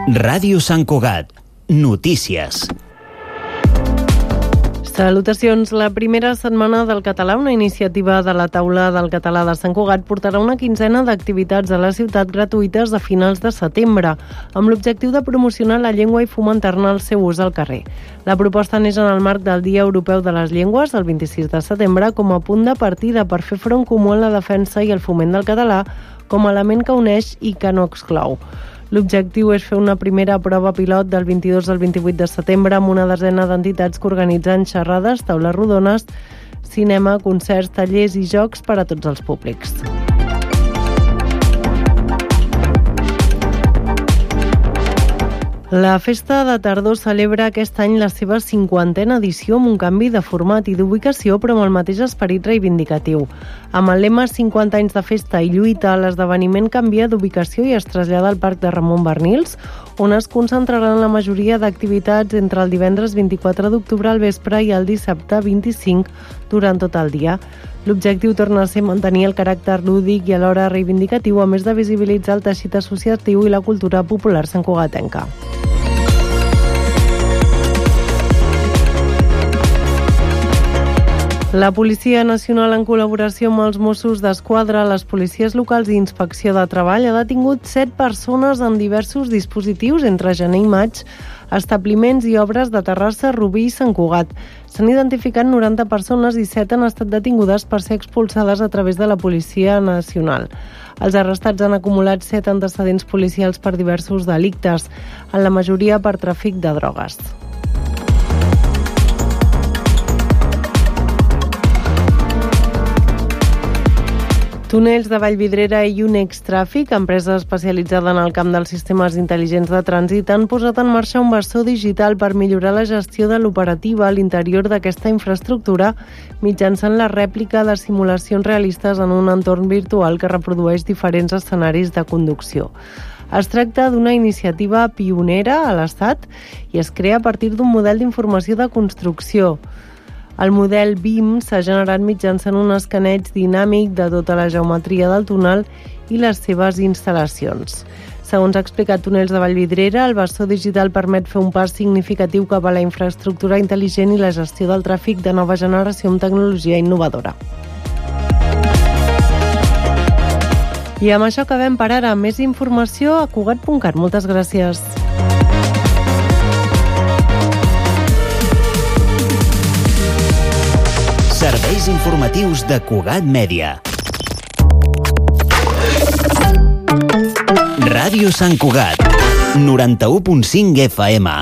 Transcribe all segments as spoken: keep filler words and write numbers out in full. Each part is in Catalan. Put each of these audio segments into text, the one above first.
Ràdio Sant Cugat. Notícies. Salutacions. La primera setmana del català, una iniciativa de la Taula del Català de Sant Cugat, portarà una quinzena d'activitats a la ciutat gratuïtes a finals de setembre, amb l'objectiu de promocionar la llengua i fomentar-ne el seu ús al carrer. La proposta neix en el marc del Dia Europeu de les Llengües, el vint-i-sis de setembre, com a punt de partida per fer front comú en la defensa i el foment del català com a element que uneix i que no exclou. L'objectiu és fer una primera prova pilot del vint-i-dos al vint-i-vuit de setembre amb una desena d'entitats que organitzen xerrades, taules rodones, cinema, concerts, tallers i jocs per a tots els públics. La Festa de Tardor celebra aquest any la seva cinquantena edició amb un canvi de format i d'ubicació, però amb el mateix esperit reivindicatiu. Amb el lema cinquanta anys de festa i lluita, l'esdeveniment canvia d'ubicació i es trasllada al Parc de Ramon Barnils, on es concentraran la majoria d'activitats entre el divendres vint-i-quatre d'octubre al vespre i el dissabte vint-i-cinc durant tot el dia. L'objectiu torna a ser mantenir el caràcter lúdic i alhora reivindicatiu, a més de visibilitzar el teixit associatiu i la cultura popular santcugatenca. La Policia Nacional, en col·laboració amb els Mossos d'Esquadra, les policies locals i Inspecció de Treball, ha detingut set persones en diversos dispositius entre gener i maig, establiments i obres de Terrassa, Rubí i Sant Cugat. S'han identificat noranta persones i set han estat detingudes per ser expulsades a través de la Policia Nacional. Els arrestats han acumulat set antecedents policials per diversos delictes, en la majoria per tràfic de drogues. Túnels de Vallvidrera i Unex Tràfic, empresa especialitzada en el camp dels sistemes intel·ligents de trànsit, han posat en marxa un bastó digital per millorar la gestió de l'operativa a l'interior d'aquesta infraestructura mitjançant la rèplica de simulacions realistes en un entorn virtual que reprodueix diferents escenaris de conducció. Es tracta d'una iniciativa pionera a l'Estat i es crea a partir d'un model d'informació de construcció. El model B I M s'ha generat mitjançant un escaneig dinàmic de tota la geometria del túnel i les seves instal·lacions. Segons ha explicat Túnels de Vallvidrera, el bastó digital permet fer un pas significatiu cap a la infraestructura intel·ligent i la gestió del tràfic de nova generació amb tecnologia innovadora. I amb això acabem per ara. Més informació a cugat punt cat. Moltes gràcies. Serveis informatius de Cugat Mèdia. Ràdio Sant Cugat, noranta-u punt cinc F M.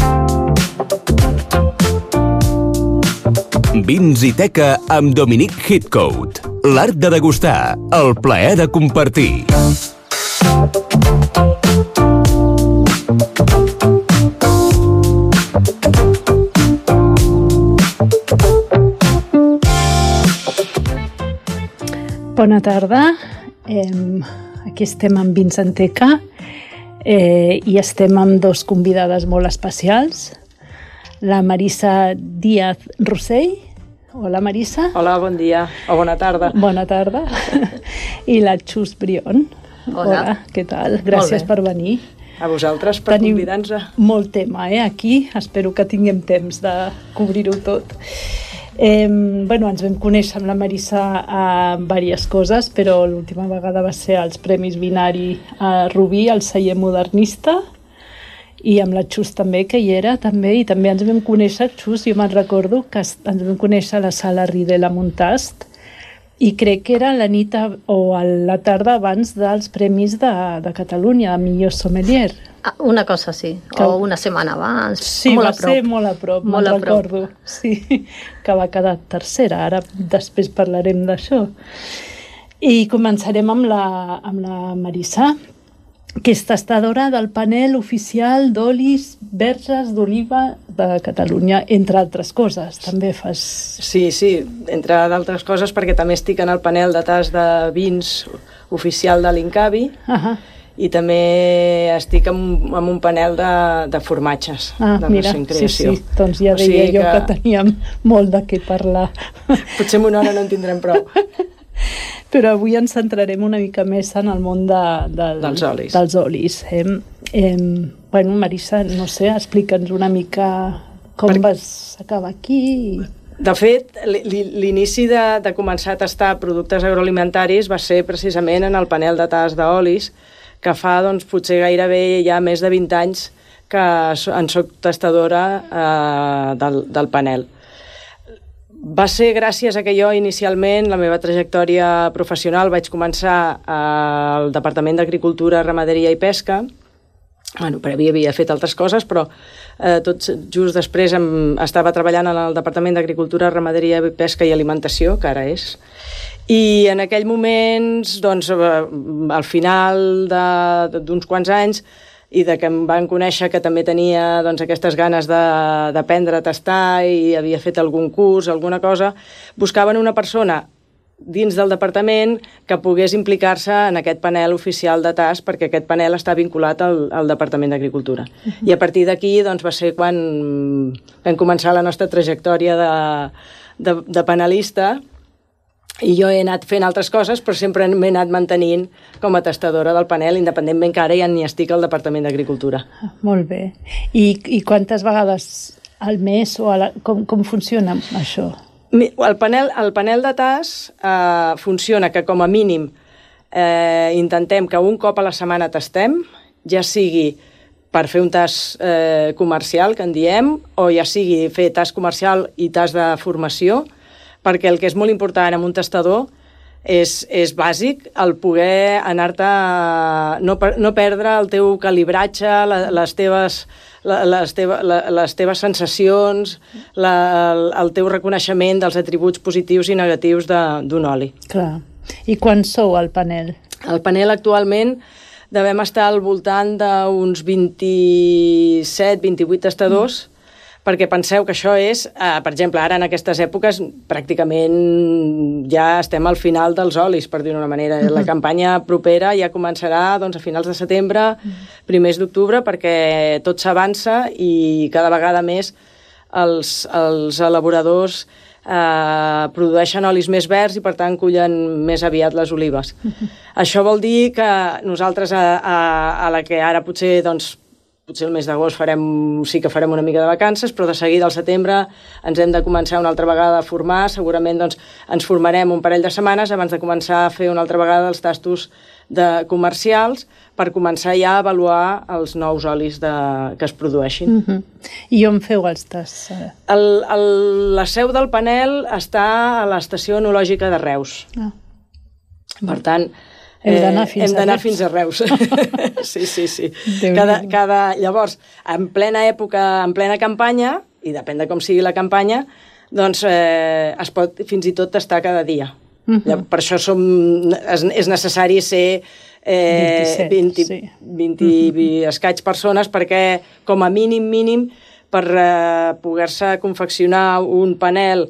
Vins i teca amb Dominic Heathcote. L'art de degustar, el plaer de compartir. Bona tarda, eh, aquí estem amb Vins en Teca eh, i estem amb dos convidades molt especials, la Marisa Díaz Rossell. Hola, Marisa. Hola, bon dia, o bona tarda. Bona tarda. I la Xus Brion. Hola. Hola, què tal? Gràcies per venir. A vosaltres per Tenim convidar-nos. Molt tema, eh, aquí. Espero que tinguem temps de cobrir-ho tot. Eh, bueno, ens vam conèixer amb la Marisa a diverses coses, però l'última vegada va ser als Premis Binari a Rubí, al celler modernista, i amb la Xus també, que hi era també, i també ens vam conèixer, Xus, jo me'n recordo que ens vam conèixer a la sala Ridel a Montast, i crec que era la nit a, o a la tarda abans dels Premis de, de Catalunya, de millor sommelier. Ah, una cosa sí, que... o una setmana abans. Sí, molt va a prop. ser molt a prop, me'n recordo. Sí, que va quedar tercera, ara després parlarem d'això. I començarem amb la, amb la Marisa, que és tastadora del panel oficial d'olis verges d'oliva de Catalunya, entre altres coses. També fas... Sí, sí, entre d'altres coses, perquè també estic en el panel de tast de vins oficial de l'Incavi, uh-huh. i també estic en, en un panel de, de formatges, ah, de mira, recent creació. Sí, sí, doncs ja deia o sigui jo que... que teníem molt de què parlar. Potser en una hora no en tindrem prou. Però avui ens centrarem una mica més en el món de, del, dels olis. Dels olis eh? Eh, bueno, Marissa, no sé, explica'ns una mica com per... vas acabar aquí. De fet, l'inici de, de començar a tastar productes agroalimentaris va ser precisament en el panel de tast d'olis, que fa, doncs, potser gairebé ja més de vint anys que en soc tastadora eh, del, del panel. Va ser gràcies a que jo inicialment, la meva trajectòria professional, vaig començar al Departament d'Agricultura, Ramaderia i Pesca. Bueno, previ havia fet altres coses, però eh, tot just després em, estava treballant en el Departament d'Agricultura, Ramaderia i Pesca i Alimentació, que ara és. I en aquell moment, doncs, al final d'uns quants anys, i de que em van conèixer que també tenia, doncs, aquestes ganes d'aprendre a tastar i havia fet algun curs, alguna cosa, buscaven una persona dins del departament que pogués implicar-se en aquest panel oficial de tast, perquè aquest panel està vinculat al, al Departament d'Agricultura. Uh-huh. I a partir d'aquí, doncs, va ser quan vam començar la nostra trajectòria de, de, de panelista, i jo he anat fent altres coses, però sempre m'he anat mantenint com a tastadora del panel, independentment que ara ja ni estic al Departament d'Agricultura. Molt bé. I, i quantes vegades al mes o a la, com, com funciona això? El panel, el panel de tast eh, funciona que com a mínim eh, intentem que un cop a la setmana tastem, ja sigui per fer un tast eh, comercial, que en diem, o ja sigui fer tast comercial i tast de formació, perquè el que és molt important en un tastador és, és bàsic el poder anar-te, no, no perdre el teu calibratge, la, les, teves, la, les, teva, la, les teves sensacions, la, el, el teu reconeixement dels atributs positius i negatius d'un oli. Clar. I quan sou al panel? El panel actualment devem estar al voltant d'uns vint-i-set vint-i-vuit tastadors, mm. perquè penseu que això és, eh, per exemple, ara en aquestes èpoques pràcticament ja estem al final dels olis, per dir-ho d'una manera. Uh-huh. La campanya propera ja començarà, doncs, a finals de setembre, uh-huh. primers d'octubre, perquè tot s'avança i cada vegada més els, els elaboradors eh, produeixen olis més verds i, per tant, cullen més aviat les olives. Uh-huh. Això vol dir que nosaltres, a, a, a la que ara potser, doncs, potser el mes d'agost farem, sí que farem una mica de vacances, però de seguida al setembre ens hem de començar una altra vegada a formar. Segurament, doncs, ens formarem un parell de setmanes abans de començar a fer una altra vegada els tastos de comercials per començar ja a avaluar els nous olis de, que es produeixin. Uh-huh. I on feu els tasts? El, el, la seu del panel està a l'Estació Enològica de Reus. Ah. Per tant, Hem d'anar fins, hem d'anar fins a Reus. Sí, sí, sí. Cada, cada, llavors, en plena època, en plena campanya, i depèn de com sigui la campanya, doncs eh, es pot fins i tot tastar cada dia. Uh-huh. Per això som, és, és necessari ser eh, vint-i-set, vint, sí. vint uh-huh. escaig persones, perquè com a mínim, mínim, per eh, poder-se confeccionar un panel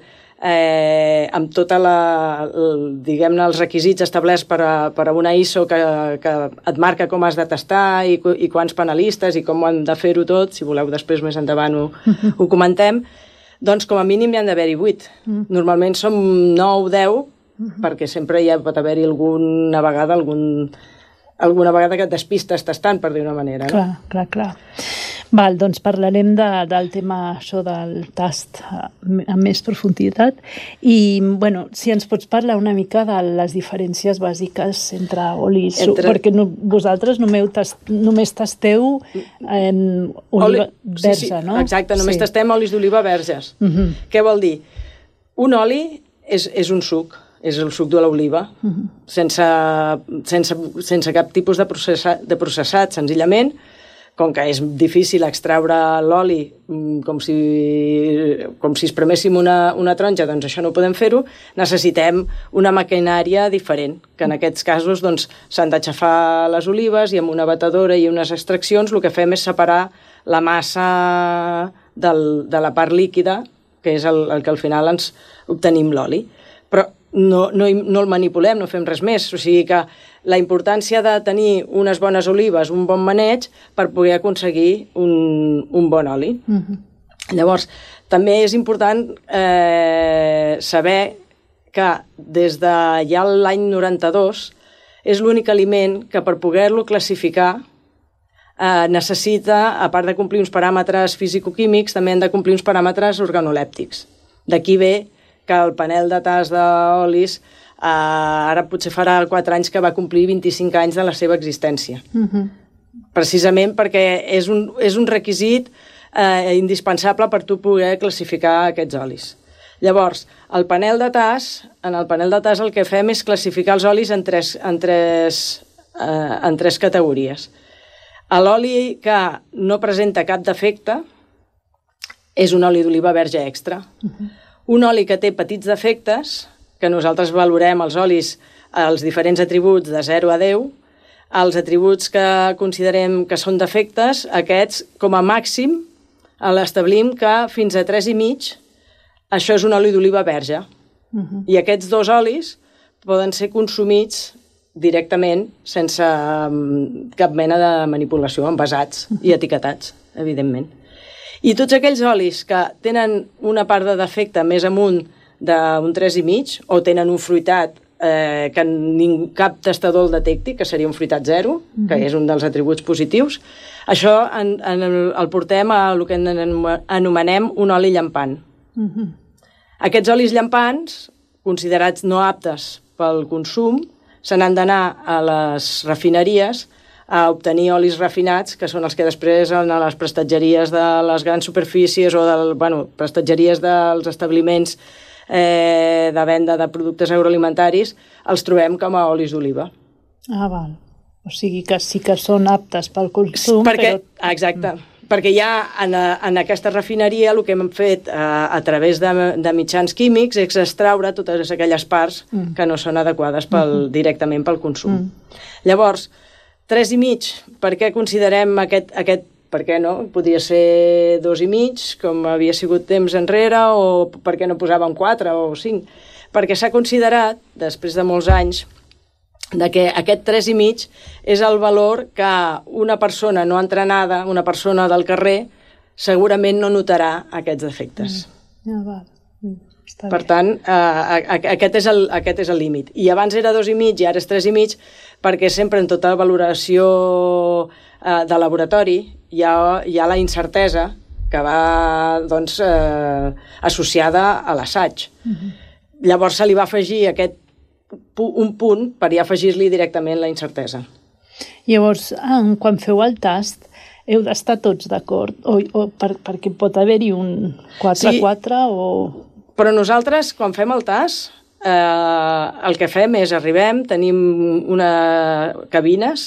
Eh, amb tota la, diguem-ne, els requisits establerts per a, per a una I S O que, que et marca com has de tastar i, i quants panelistes i com ho han de fer-ho tot, si voleu després més endavant ho, ho comentem, doncs com a mínim hi han d'haver-hi vuit. Normalment som nou, deu, perquè sempre hi ha, pot haver-hi alguna vegada, algun, alguna vegada que et despistes tastant, per dir una manera. No? Clar, clar, clar. Val, doncs parlarem de, del tema això del tast amb més profunditat i, bueno, si ens pots parlar una mica de les diferències bàsiques entre olis, entre... perquè no, vosaltres només, tast, només tasteu en oliva Oli... verge, sí, sí. no? Exacte, només sí. tastem olis d'oliva verges. Uh-huh. Què vol dir? Un oli és, és un suc, és el suc de l'oliva, uh-huh. sense, sense, sense cap tipus de, processa, de processat, senzillament. Com que és difícil extraure l'oli com si, com si es preméssim una, una taronja, doncs això no ho podem fer-ho, necessitem una maquinària diferent, que en aquests casos doncs, s'han d'aixafar les olives i amb una batedora i unes extraccions el que fem és separar la massa del, de la part líquida, que és el, el que al final ens obtenim l'oli. Però no, no, no el manipulem, no fem res més, o sigui que la importància de tenir unes bones olives, un bon maneig, per poder aconseguir un, un bon oli. Uh-huh. Llavors, també és important eh, saber que des de ja l'any noranta-dos és l'únic aliment que per poder-lo classificar eh, necessita, a part de complir uns paràmetres fisicoquímics, també han de complir uns paràmetres organolèptics. D'aquí ve que el panel de tast d'olis eh, ara potser farà quatre anys que va complir vint-i-cinc anys de la seva existència. Uh-huh. Precisament perquè és un, és un requisit eh, indispensable per tu poder classificar aquests olis. Llavors, el panel de tast, en el panel de tast el que fem és classificar els olis en tres, en tres, eh, en tres categories. L'oli que no presenta cap defecte és un oli d'oliva verge extra. Uh-huh. Un oli que té petits defectes, que nosaltres valorem els olis, els diferents atributs de zero a deu, els atributs que considerem que són defectes, aquests, com a màxim, l'establim que fins a tres i mig això és un oli d'oliva verge. Uh-huh. I aquests dos olis poden ser consumits directament sense um, cap mena de manipulació, envasats uh-huh. i etiquetats, evidentment. I tots aquells olis que tenen una part de defecte més amunt d'un tres i mig o tenen un fruitat eh, que ningú, cap tastador el detecti, que seria un fruitat zero, uh-huh. que és un dels atributs positius, això en, en el, el portem a el que anomenem un oli llampant. Uh-huh. Aquests olis llampants, considerats no aptes pel consum, se n'han d'anar a les refineries a obtenir olis refinats, que són els que després a les prestatgeries de les grans superfícies o del, bueno, prestatgeries dels establiments eh, de venda de productes agroalimentaris, els trobem com a olis d'oliva. Ah, val. O sigui que sí que són aptes pel consum, perquè, però... Exacte. Mm. Perquè ja en, en aquesta refineria el que hem fet a, a través de, de mitjans químics és extraure totes aquelles parts mm. que no són adequades pel, mm. directament pel consum. Mm. Llavors, tres i mig, per què considerem aquest, aquest, per què no? Podria ser dos i mig, com havia sigut temps enrere, o per què no posàvem quatre o cinc? Perquè s'ha considerat, després de molts anys, de que aquest tres i mig és el valor que una persona no entrenada, una persona del carrer, segurament no notarà aquests defectes. Mm. Ah, val. Mm. Per tant, eh, aquest és el, aquest és el límit. I abans era dos i mig i ara és tres i mig, perquè sempre en tota valoració eh, de laboratori hi ha, hi ha la incertesa que va doncs, eh, associada a l'assaig. Mm-hmm. Llavors se li va afegir aquest un punt per ja afegir-li directament la incertesa. Llavors, quan feu el tast, heu d'estar tots d'acord? O, o per, perquè pot haver-hi un quatre quatre sí, o... Però nosaltres, quan fem el tast, eh, el que fem és arribem, tenim una cabines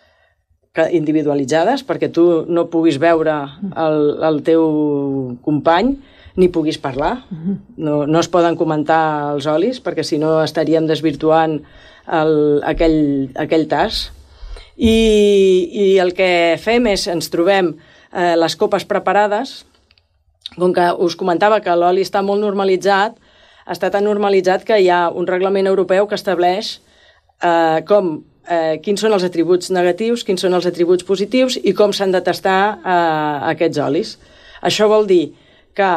individualitzades perquè tu no puguis veure el, el teu company ni puguis parlar. No, no es poden comentar els olis, perquè si no estaríem desvirtuant el, aquell, aquell tast. I, I el que fem és, ens trobem eh, les copes preparades, com que us comentava que l'oli està molt normalitzat, està tan normalitzat que hi ha un reglament europeu que estableix eh, com, eh, quins són els atributs negatius, quins són els atributs positius i com s'han de tastar eh, aquests olis. Això vol dir que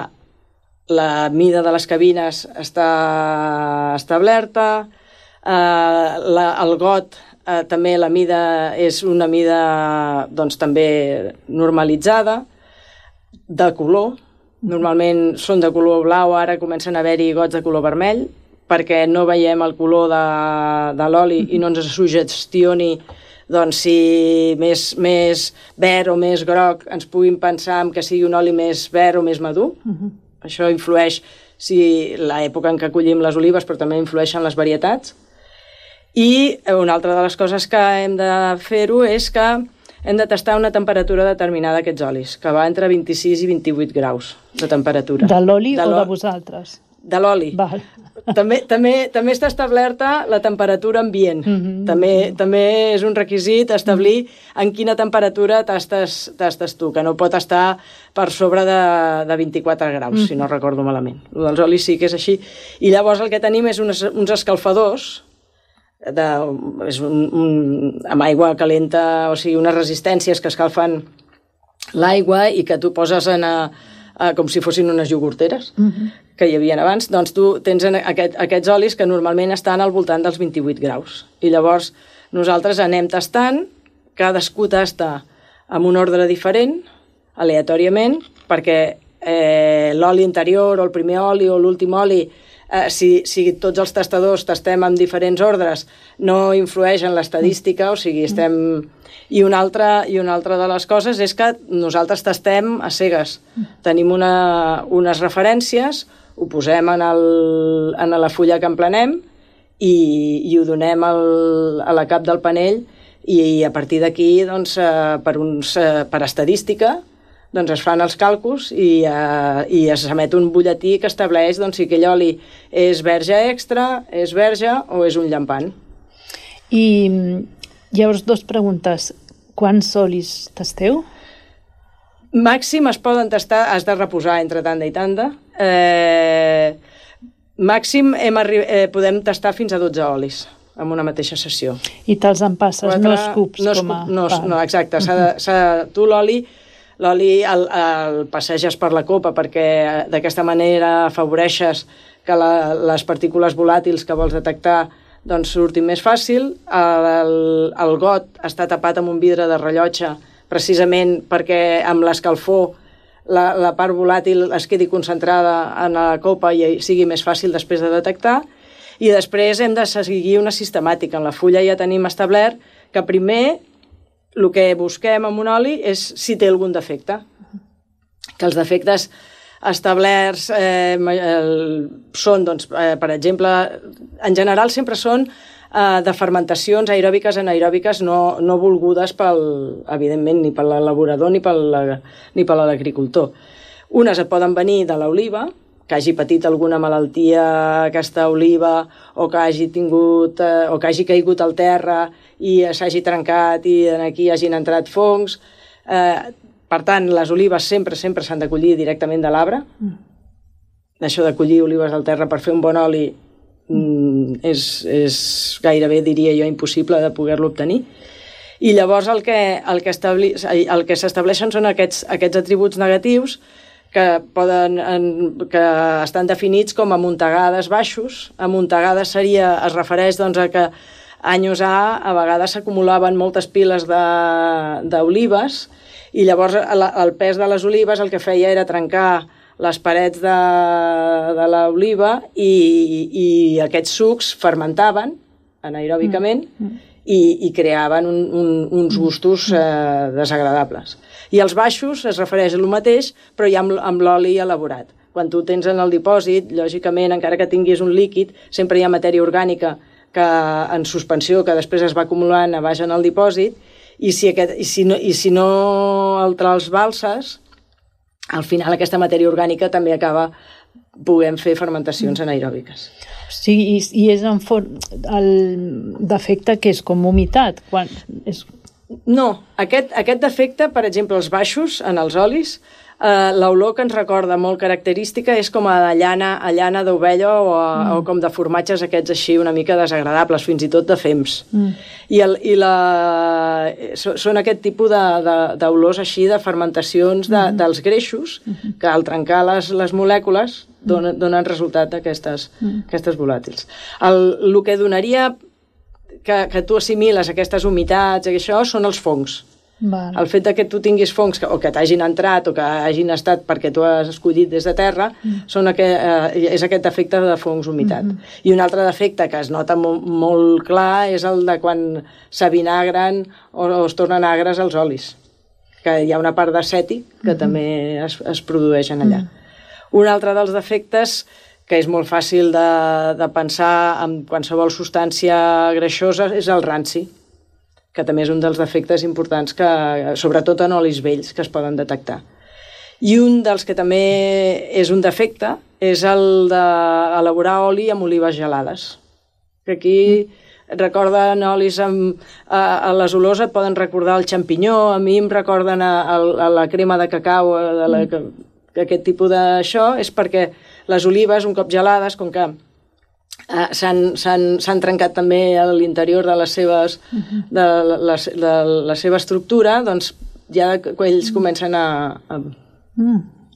la mida de les cabines està establerta, eh, la, el got eh, també la mida és una mida doncs, també normalitzada, de color, normalment són de color blau, ara comencen a haver-hi gots de color vermell, perquè no veiem el color de, de l'oli i no ens suggestioni doncs, si més, més verd o més groc ens puguin pensar que sigui un oli més verd o més madur. Uh-huh. Això influeix si l'època en què collim les olives, però també influeixen les varietats. I una altra de les coses que hem de fer-ho és que hem de tastar una temperatura determinada d'aquests olis, que va entre vint-i-sis i vint-i-vuit graus de temperatura. De l'oli o de vosaltres? De l'oli. També, també, també està establerta la temperatura ambient. Mm-hmm. També, també és un requisit establir en quina temperatura tastes, tastes tu, que no pot estar per sobre de, de vint-i-quatre graus, mm-hmm. si no recordo malament. El dels olis sí que és així. I llavors el que tenim és unes, uns escalfadors de, és un, un, amb aigua calenta, o sigui, unes resistències que escalfen l'aigua i que tu poses en a, a, com si fossin unes iogurteres, mm-hmm. que hi havia abans, doncs tu tens aquest, aquests olis que normalment estan al voltant dels vint-i-vuit graus. I llavors nosaltres anem tastant, cadascú tasta en un ordre diferent, aleatòriament, perquè eh, l'oli anterior o el primer oli o l'últim oli, eh, si, si tots els tastadors tastem en diferents ordres, no influeix en l'estadística, o sigui, estem... I una, altra, I una altra de les coses és que nosaltres tastem a cegues. Tenim una, unes referències, ho posem en, el, en la fulla que emplenem i, i ho donem al, a la cap del panell i, i a partir d'aquí, doncs, eh, per, uns, eh, per estadística, doncs es fan els càlculs i, eh, i es emet un butlletí que estableix doncs, si aquell oli és verge extra, és verge o és un llampant. I llavors, dues preguntes. Quants olis tasteu? Màxim es poden tastar, has de reposar entre tanda i tanda. Eh, màxim hem arri- eh, podem tastar fins a dotze olis en una mateixa sessió. I te'ls empasses, Quatre, no escups no com a... No, no, exacte. S'ha de, s'ha de, tu l'oli l'oli el, el passeges per la copa perquè d'aquesta manera afavoreixes que la, les partícules volàtils que vols detectar doncs surtin més fàcil. El, el got està tapat amb un vidre de rellotge precisament perquè amb l'escalfor la, la part volàtil es quedi concentrada en la copa i sigui més fàcil després de detectar. I després hem de seguir una sistemàtica. En la fulla ja tenim establert que primer el que busquem amb un oli és si té algun defecte. Que els defectes establerts eh, el, són, doncs, eh, per exemple, en general sempre són eh, de fermentacions aeròbiques anaeròbiques no, no volgudes, pel, evidentment, ni per l'elaborador ni per l'agricultor. Unes et poden venir de l'oliva, que hagi patit alguna malaltia aquesta oliva o que hagi tingut eh, o que hagi caigut al terra i s'hagi trencat i aquí hagin entrat fongs. Eh, Per tant, les olives sempre sempre s'han de collir directament de l'arbre. Mm. Això de collir olives del terra per fer un bon oli mm, és, és gairebé, diria jo, impossible de poder-lo obtenir. I llavors el que, el que, establi, el que s'estableixen són aquests, aquests atributs negatius que, poden, en, que estan definits com amuntegades baixos. Amuntegades seria, es refereix doncs, a que anys A a vegades s'acumulaven moltes piles d'olives i llavors el, el pes de les olives el que feia era trencar les parets de, de l'oliva i, i aquests sucs fermentaven anaeròbicament mm. i, i creaven un, un, uns gustos eh, desagradables. I els baixos es refereix a el mateix, però ja amb, amb l'oli elaborat. Quan tu tens en el dipòsit, lògicament, encara que tinguis un líquid, sempre hi ha matèria orgànica que en suspensió, que després es va acumulant a baix en el dipòsit, i si, aquest, i si, no, i si no el trasbalses, al final aquesta matèria orgànica també acaba podent fer fermentacions anaeròbiques. Sí, i, i és en for... el defecte que és com humitat. Quan és... No, aquest, aquest defecte, per exemple, els baixos en els olis, eh, l'olor que ens recorda molt característica és com a llana, a llana d'ovella o, a, mm. o com de formatges aquests així una mica desagradables, fins i tot de fems. Mm. I, el, i la, són aquest tipus d'olors així de fermentacions de, mm. dels greixos mm. que al trencar les, les molècules donen, donen resultat d'aquestes mm. aquestes volàtils. El, el que donaria que, que tu assimiles aquestes humitats i això són els fongs. Val. El fet que tu tinguis fongs que, o que t'hagin entrat o que hagin estat perquè tu has escollit des de terra mm. són aquest, eh, és aquest defecte de fongs humitat. Mm -hmm. I un altre defecte que es nota molt, molt clar és el de quan s'avinagren o, o es tornen agres els olis, que hi ha una part d'acètic que mm -hmm. també es, es produeix en allà. Mm. Un altre dels defectes que és molt fàcil de, de pensar en qualsevol substància greixosa és el ranci, que també és un dels defectes importants, que, sobretot en olis vells, que es poden detectar. I un dels que també és un defecte és el d'elaborar oli amb olives gelades. Que aquí recorden olis amb... A, a les olors et poden recordar el xampinyó, a mi em recorden a, a, a la crema de cacau, de la, que, que aquest tipus d'això, és perquè les olives, un cop gelades, com que Uh, s'han trencat també a l'interior de les seves uh-huh. de, la, de, de la seva estructura, doncs ja ells comencen a, a, mm.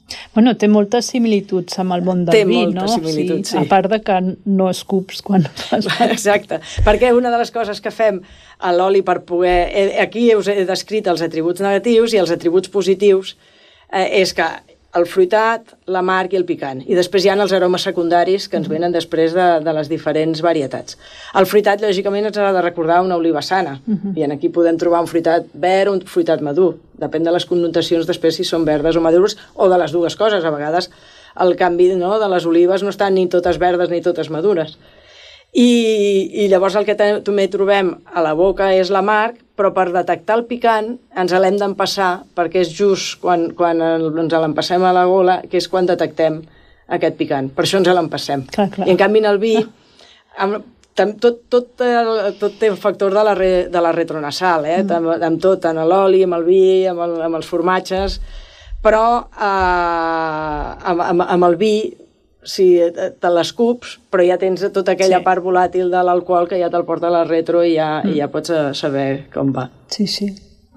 Bueno, té moltes similituds amb el món del té vi, no? Té moltes similituds, sí. A part de que no escups quan fas... Exacte, perquè una de les coses que fem a l'oli per poder... Aquí us he descrit els atributs negatius i els atributs positius eh, és que el fruitat, l'amarg i el picant. I després hi ha els aromes secundaris que ens venen després de, de les diferents varietats. El fruitat, lògicament, ens ha de recordar una oliva sana. Uh-huh. I aquí podem trobar un fruitat verd o un fruitat madur. Depèn de les connotacions després si són verdes o madures o de les dues coses. A vegades el canvi, no, de les olives no estan ni totes verdes ni totes madures. I, i llavors el que també trobem a la boca és l'amarg, però per detectar el picant ens l'hem d'empassar, perquè és just quan, quan ens l'empassem a la gola, que és quan detectem aquest picant. Per això ens l'empassem. Clar, clar. I en canvi en el vi, amb, tot, tot, el, tot té un factor de la, re, de la retronasal, eh? mm. amb, amb tot, en l'oli, amb el vi, amb, el, amb els formatges, però eh, amb, amb, amb el vi si te l'escups, però ja tens tota aquella sí. part volàtil de l'alcohol que ja te'l porta a la retro i ja, mm. i ja pots saber com va. Sí, sí.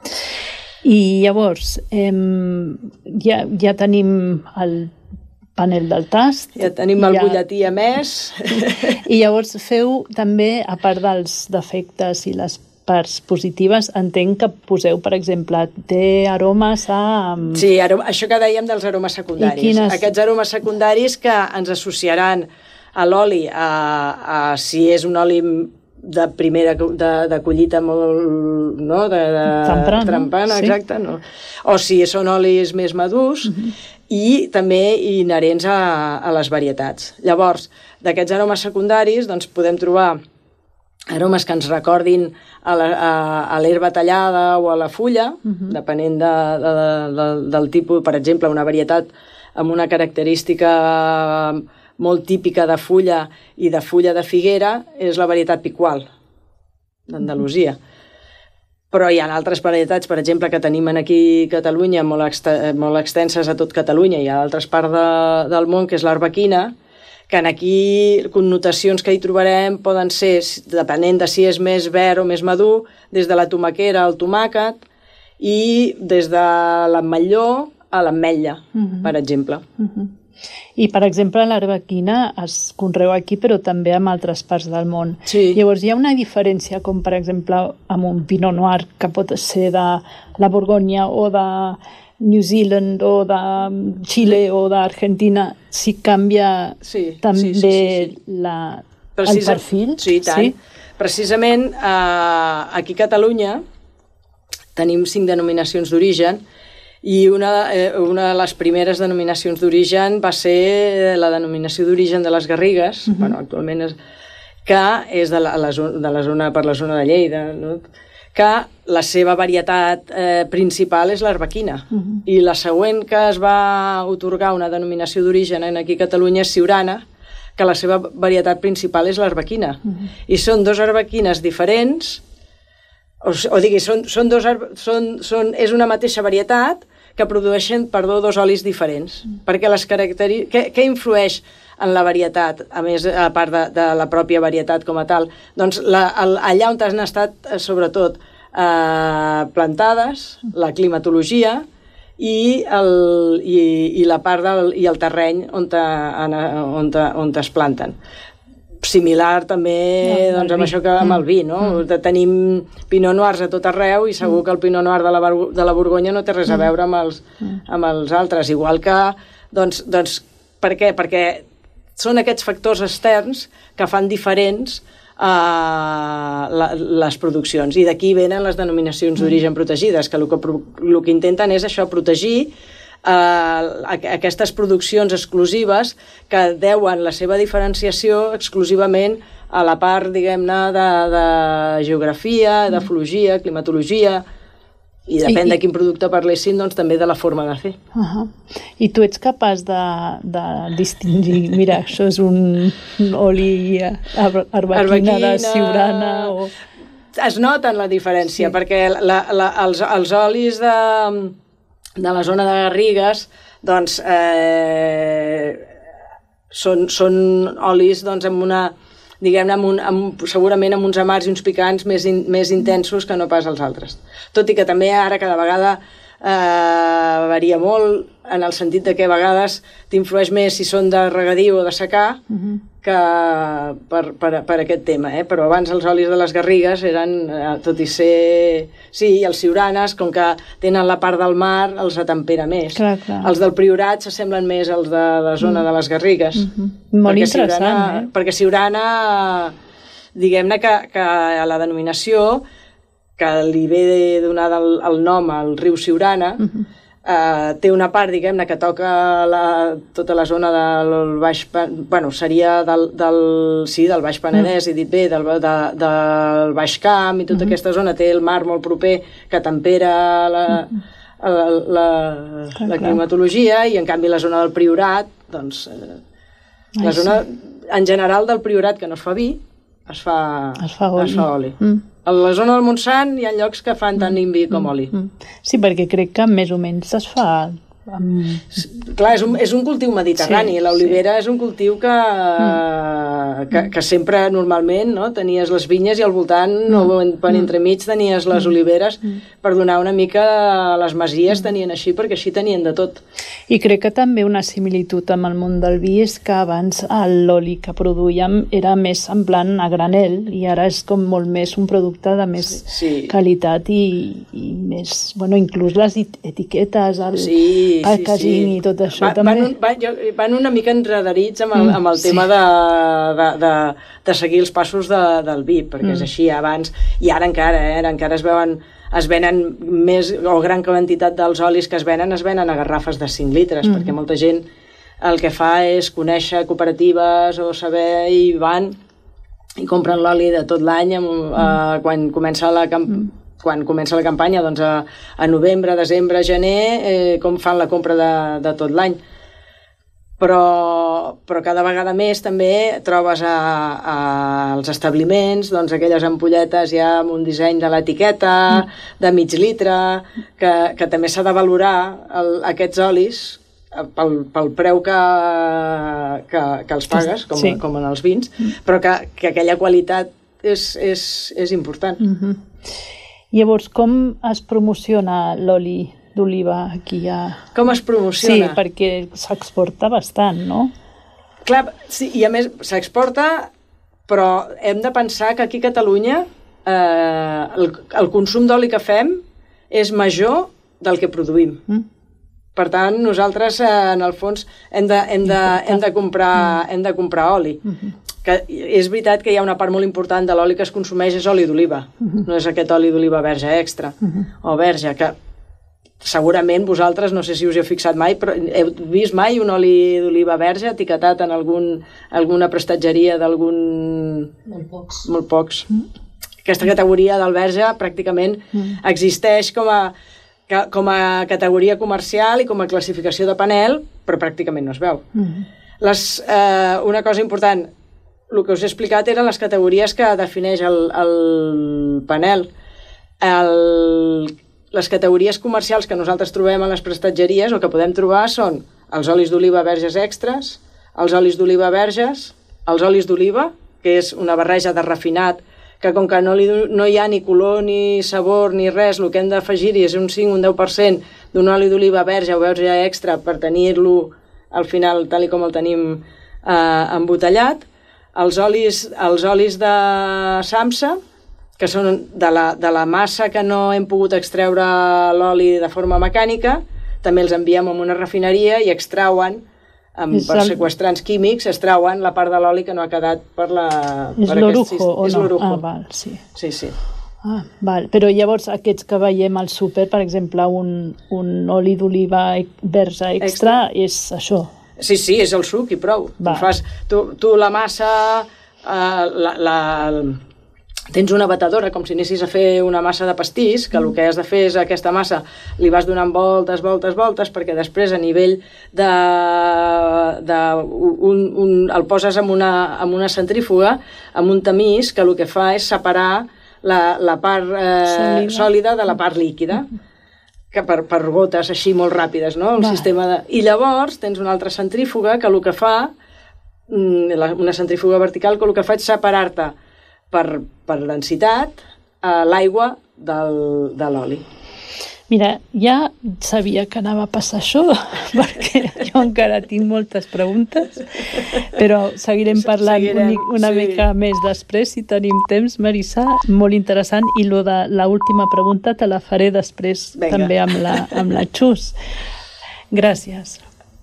I llavors, eh, ja, ja tenim el panel del tast. Ja tenim el ja... butlletí a més. I llavors feu també, a part dels defectes i les parts positives, entenc que poseu, per exemple, té aromes a... Sí, aroma, això que dèiem dels aromes secundaris. Quines... Aquests aromes secundaris que ens associaran a l'oli, a, a si és un oli de primera de, de collita molt... No? De, de, Trempana, trempana, sí. Exacte. No? O si són olis més madurs, uh-huh. i també inherents a, a les varietats. Llavors, d'aquests aromes secundaris, doncs podem trobar aromes que ens recordin a l'herba tallada o a la fulla, uh-huh. depenent de, de, de, del tipus, per exemple, una varietat amb una característica molt típica de fulla i de fulla de figuera és la varietat Picual, d'Andalusia. Però hi ha altres varietats, per exemple, que tenim aquí a Catalunya, molt, ext molt extenses a tot Catalunya, i a altres parts de, del món, que és l'arbequina, que en aquí connotacions que hi trobarem poden ser, depenent de si és més verd o més madur, des de la tomaquera al tomàquet i des de l'ametlló a l'ametlla, uh-huh. per exemple. Uh-huh. I, per exemple, l'arbequina es conreu aquí, però també en altres parts del món. Sí. Llavors, hi ha una diferència, com per exemple amb un Pinot Noir, que pot ser de la Borgonya o de New Zealand o de Xile o d'Argentina, si canvia sí, també sí, sí, sí, sí. La, Precisa, el perfil? Sí, tant. Sí? Precisament eh, aquí a Catalunya tenim cinc denominacions d'origen i una, eh, una de les primeres denominacions d'origen va ser la denominació d'origen de les Garrigues, uh-huh. bueno, actualment és, que és de la, la, de la zona, per la zona de Lleida, no? Que la seva varietat eh, principal és l'arbequina. Uh-huh. I la següent que es va otorgar una denominació d'origen aquí a Catalunya és Siurana, que la seva varietat principal és l'arbequina. Uh-huh. I són dos arbequines diferents, o, o digui, són, són dos, són, són, és una mateixa varietat que produeixen, perdó, dos olis diferents. Uh-huh. Perquè les característiques... Què, què influeix en la varietat, a més, a part de, de la pròpia varietat com a tal? Doncs la, el, allà on han estat, sobretot, eh, plantades, la climatologia i, el, i, i la part del, i el terreny on, te, on, te, on es planten. Similar també no, doncs, amb això que amb el vi, no? Mm. Tenim Pinot Noirs a tot arreu i segur mm. que el Pinot Noir de la, de la Borgonya no té res a veure amb els, amb els altres, igual que doncs, doncs, per què? Perquè són aquests factors externs que fan diferents uh, la, les produccions. I d'aquí venen les denominacions d'origen protegides, que el, que el que intenten és això, protegir uh, aquestes produccions exclusives que deuen la seva diferenciació exclusivament a la part, diguem-ne, de, de geografia, d'efologia, climatologia, i depèn I, de quin producte parlessin, doncs també de la forma de fer. Uh-huh. I tu ets capaç de, de distingir, mira, això és un, un oli arbequina de Siurana o... Es noten la diferència, sí. perquè la, la, els, els olis de, de la zona de Garrigues doncs, eh, són, són olis doncs, amb una... diguem-ne, amb un, amb, segurament amb uns amars i uns picants més, in, més intensos que no pas els altres. Tot i que també ara cada vegada eh, varia molt en el sentit de que a vegades t'influeix més si són de regadiu o de secà uh-huh. que per, per, per aquest tema, eh? Però abans els olis de les garrigues eren, eh, tot i ser... Sí, i els siuranes, com que tenen la part del mar, els atempera més. Clar, clar. Els del Priorat s'assemblen més als de la zona uh-huh. de les garrigues. Uh-huh. Molt interessant, siurana, eh? Perquè siurana, diguem-ne que, que a la denominació que li ve donada el, el nom al riu Siurana, uh-huh. eh, té una part, diguem-ne, que toca la, tota la zona del Baix... Bueno, seria del, del, sí, del Baix Penedès, uh-huh. he dit bé, del, de, del Baix Camp, i tota uh-huh. aquesta zona té el mar molt proper que tempera la, uh-huh. la, la, la, la climatologia, i en canvi la zona del Priorat, doncs, eh, la Ai, zona, sí. en general, del Priorat, que no es fa vi, es fa, es fa oli. Es fa oli. Mm. A la zona del Montsant hi ha llocs que fan tant vi com oli. Sí, perquè crec que més o menys es fa... Amb... Clar, és un, és un cultiu mediterrani. Sí, l'olivera sí. és un cultiu que, mm. que, que sempre normalment no? Tenies les vinyes i al voltant mm. o per entremig tenies les mm. oliveres mm. per donar una mica a les masies tenien així, perquè així tenien de tot. I crec que també una similitud amb el món del vi és que abans l'oli que produïem era més semblant a granel i ara és com molt més un producte de més sí, sí. qualitat i, i més, bueno, inclús les etiquetes, el sí, packaging sí, sí. i tot això va, també. Van, van, van una mica enredarits amb el, amb el tema sí. de, de, de, de seguir els passos de, del vi, perquè mm. és així abans, i ara encara, eh, ara encara es veuen es venen més, o gran quantitat dels olis que es venen, es venen a garrafes de cinc litres, mm. perquè molta gent el que fa és conèixer cooperatives o saber i van i compren l'oli de tot l'any mm. eh, quan comença la campanya mm. quan comença la campanya, doncs a, a novembre, desembre, gener, eh, com fan la compra de, de tot l'any. Però, però cada vegada més també trobes a, a, als establiments doncs, aquelles ampolletes ja amb un disseny de l'etiqueta, mm. de mig litre, que, que també s'ha de valorar el, aquests olis pel, pel preu que, que, que els pagues, com, sí. com en els vins, però que, que aquella qualitat és, és, és important. Mm-hmm. Llavors, com es promociona l'oli d'oliva aquí a... Com es promociona? Sí, perquè s'exporta bastant, no? Clar, sí, i a més s'exporta, però hem de pensar que aquí a Catalunya eh, el, el consum d'oli que fem és major del que produïm. Mm. Per tant, nosaltres, eh, en el fons, hem de, hem de, hem de, comprar, mm. hem de comprar oli. Mm-hmm. Que és veritat que hi ha una part molt important de l'oli que es consumeix és oli d'oliva. Mm-hmm. No és aquest oli d'oliva verge extra, mm-hmm. o verge, que segurament vosaltres, no sé si us hi heu fixat mai, però heu vist mai un oli d'oliva verge etiquetat en algun, alguna prestatgeria d'algun... Molt pocs. Molt pocs. Mm. Aquesta categoria del verge pràcticament mm. existeix com a, com a categoria comercial i com a classificació de panel, però pràcticament no es veu. Mm. Les, eh, una cosa important, el que us he explicat eren les categories que defineix el, el panel. El... Les categories comercials que nosaltres trobem a les prestatgeries o que podem trobar són els olis d'oliva verges extras, els olis d'oliva verges, els olis d'oliva, que és una barreja de refinat, que com que no, li, no hi ha ni color, ni sabor, ni res, el que hem d'afegir-hi és un cinc o un deu per cent d'un oli d'oliva verge o verge extra per tenir-lo al final tal i com el tenim eh, embotellat. Els olis, els olis de Samsa, que són de la, de la massa que no hem pogut extreure l'oli de forma mecànica, també els enviem a una refineria i extrauen, amb, per el... seqüestrants químics, extrauen la part de l'oli que no ha quedat per la... És per l'orujo, aquest... o és no? l'orujo. Ah, val, sí. Sí, sí. Ah, val. Però llavors aquests que veiem al súper, per exemple, un, un oli d'oliva verge extra, extra, és això? Sí, sí, és el suc i prou. Tu, fas, tu, tu la massa... Eh, la, la, tens una batedora, com si anessis a fer una massa de pastís, que el que has de fer és aquesta massa, li vas donant voltes, voltes, voltes, perquè després a nivell de... de un, un, el poses en una, en una centrífuga, amb un tamís, que el que fa és separar la, la part eh, sòlida. sòlida de la part líquida, que per, per gotes així molt ràpides, no? El sistema de... I llavors tens una altra centrífuga que el que fa, una centrífuga vertical, que el que fa és separar-te per, per densitat a l'aigua del, de l'oli. Mira, ja sabia que anava a passar això, perquè jo encara tinc moltes preguntes, però seguirem parlant seguirem, una, una sí. mica més després, si tenim temps, Marissa. Molt interessant, i lo de l'última pregunta te la faré després. Venga. També amb la, amb la Xus. Gràcies.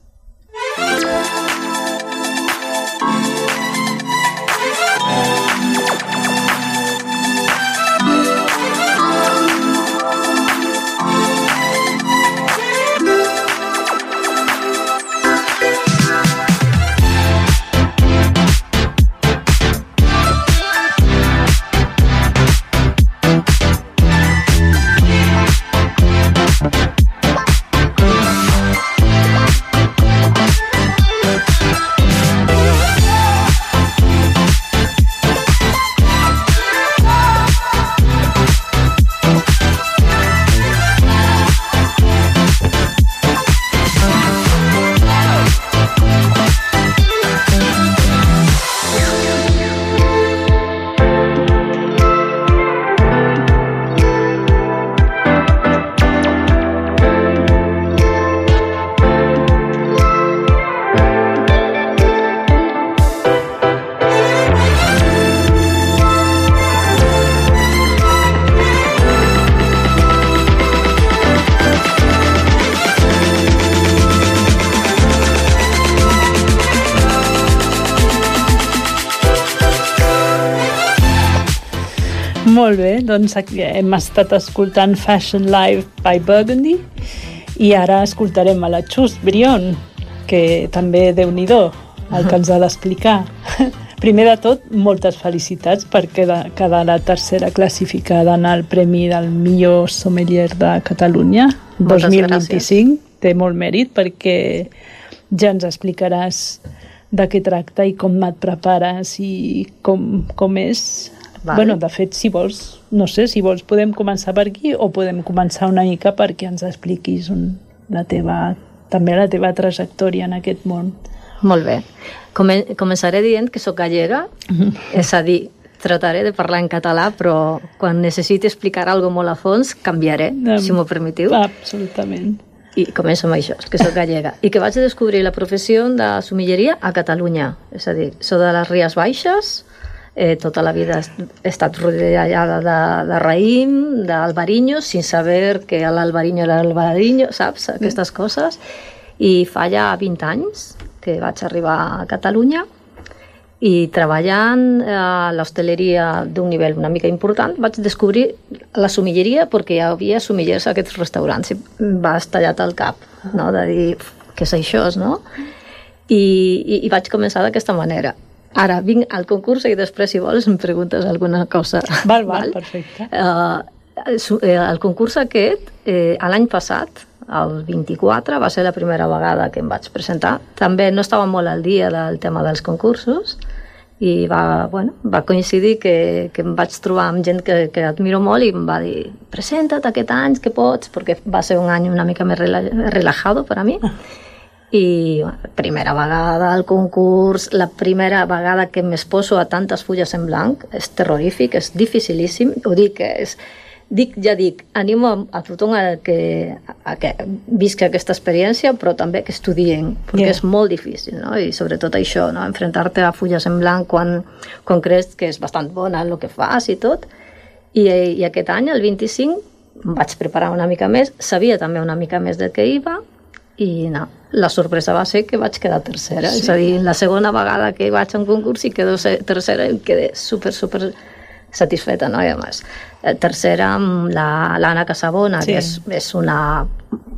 Molt bé, doncs hem estat escoltant Fashion Live by Burgundy i ara escoltarem a la Xus Brion, que també, Déu-n'hi-do, el que ens ha d'explicar. Primer de tot, moltes felicitats per quedar la tercera classificada en el Premi del millor sommelier de Catalunya dos mil vint-i-cinc. Té molt mèrit perquè ja ens explicaràs de què tracta i com et prepares i com, com és. Vale. Bueno, de fet, si vols, no sé, si vols podem començar per aquí o podem començar una mica perquè ens expliquis un, la teva, també la teva trajectòria en aquest món. Molt bé. Come, començaré dient que sóc gallega, és a dir, trataré de parlar en català, però quan necessiti explicar alguna cosa molt a fons, canviaré, um, si m'ho permetiu. Absolutament. I començo amb això, que soc gallega. I que vaig descobrir la professió de sommelleria a Catalunya. És a dir, soc de les Ries Baixes, eh, tota la vida he estat rodejada de, de raïm, d'albariño, sin saber que l'albariño era l'albariño, saps? Aquestes coses. I fa ja vint anys que vaig arribar a Catalunya i treballant a l'hostaleria d'un nivell una mica important vaig descobrir la sommelleria perquè hi havia sommeliers a aquests restaurants i vas tallat al cap, no? De dir, què és això, no? I, i, i vaig començar d'aquesta manera. Ara vinc al concurs i després, si vols, em preguntes alguna cosa. Val, val, val? Perfecte. Uh, el concurs aquest, eh, l'any passat, el vint-i-quatre, va ser la primera vegada que em vaig presentar. També no estava molt al dia del tema dels concursos i va, bueno, va coincidir que, que em vaig trobar amb gent que, que admiro molt i em va dir, presenta't aquest any que pots, perquè va ser un any una mica més relajado per a mi. I bueno, primera vegada al concurs, la primera vegada que m'exposo a tantes fulles en blanc, és terrorífic, és dificilíssim, ho dic, és, dic ja dic, animo a, a tothom a que, a que visca aquesta experiència, però també que estudien, perquè yeah. és molt difícil, no? I sobretot això, no? Enfrontar-te a fulles en blanc quan, quan creus que és bastant bona el que fas i tot. I, i aquest any, el vint-i-cinc, em vaig preparar una mica més, sabia també una mica més de què iba, i no, la sorpresa va ser que vaig quedar tercera, sí. És a dir, la segona vegada que vaig a un concurs i quedo tercera i quedé super, super satisfeta, no? I a més, tercera amb l'Anna Casabona, sí. Que és, és una,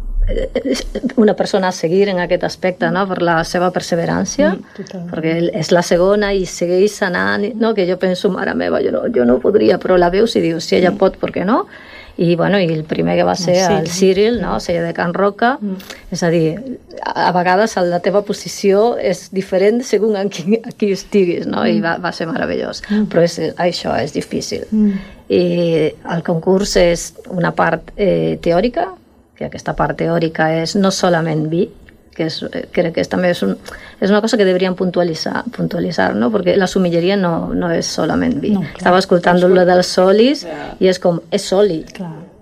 una persona a seguir en aquest aspecte, no? Per la seva perseverància, mm, perquè és la segona i segueix anant, no? Que jo penso, mare meva, jo no, jo no podria, però la veus i dius, si ella mm. pot, per què no? I, bueno, i el primer que va ser sí, el Cyril, no? Sella de Can Roca, mm. és a dir, a vegades la teva posició és diferent segons a qui, a qui estiguis, no? Mm. I va, va ser meravellós, mm. però és, això és difícil. Mm. I el concurs és una part eh, teòrica, que aquesta part teòrica és no solament vi, que és, crec que és, també és, un, és una cosa que deberíem puntualitzar, puntualitzar, no? Perquè la sommelleria no, no és solament vi. No, clar, estava escoltant lo dels solis yeah. i és com, és soli. Clar.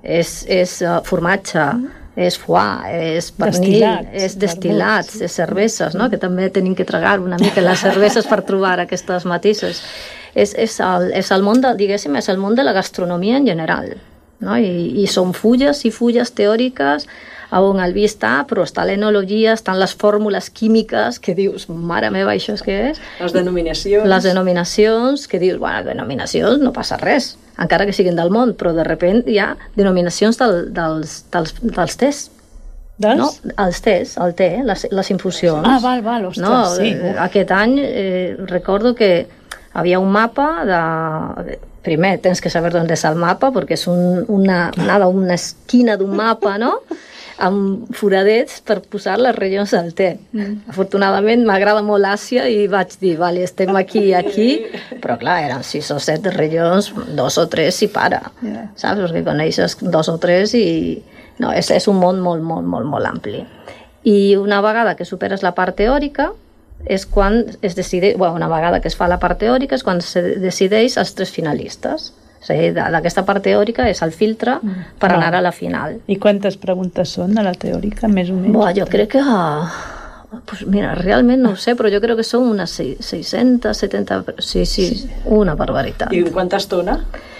és, és uh, formatge, mm. és foie, és pernil, destilats, és destilats, és cerveses, no? Que també tenim que tragar una mica les cerveses per trobar aquestes matisos. És, és, el, és el món de, diguéssim, és el món de la gastronomia en general, no? I, i són fulles i fulles teòriques on el vi està, però està l'enologia, estan les fórmules químiques, que dius, mare meva, això és què és? Les denominacions. Les denominacions, que dius, bueno, denominacions no passa res, encara que siguin del món, però de repent hi ha denominacions del, dels, dels, dels tés. Dels? No? Els tés, el té, les, les infusions. Ah, val, val, ostres, no? sí. Aquest any eh, recordo que havia un mapa de... Primer, tens que saber d'on és el mapa, perquè és un, una, nada, una esquina d'un mapa, no?, amb foradets per posar les regions del té. Mm. Afortunadament m'agrada molt Àsia i vaig dir, vale, estem aquí i aquí, però clar, eren sis o set regions, dos o tres i para, yeah. Saps? Perquè coneixes dos o tres i... No, és, és un món molt, molt, molt, molt ampli. I una vegada que superes la part teòrica, és quan es decideix, bueno, una vegada que es fa la part teòrica és quan se decideix els tres finalistes. O sigui, d'aquesta part teòrica és el filtre mm. per anar a la final. I quantes preguntes són de la teòrica, més o menys? Buah, jo crec que... Pues mira, realment no ho sé, però jo crec que són unes seiscentes, setenta... Sí, sí, sí, una barbaritat. I quanta estona?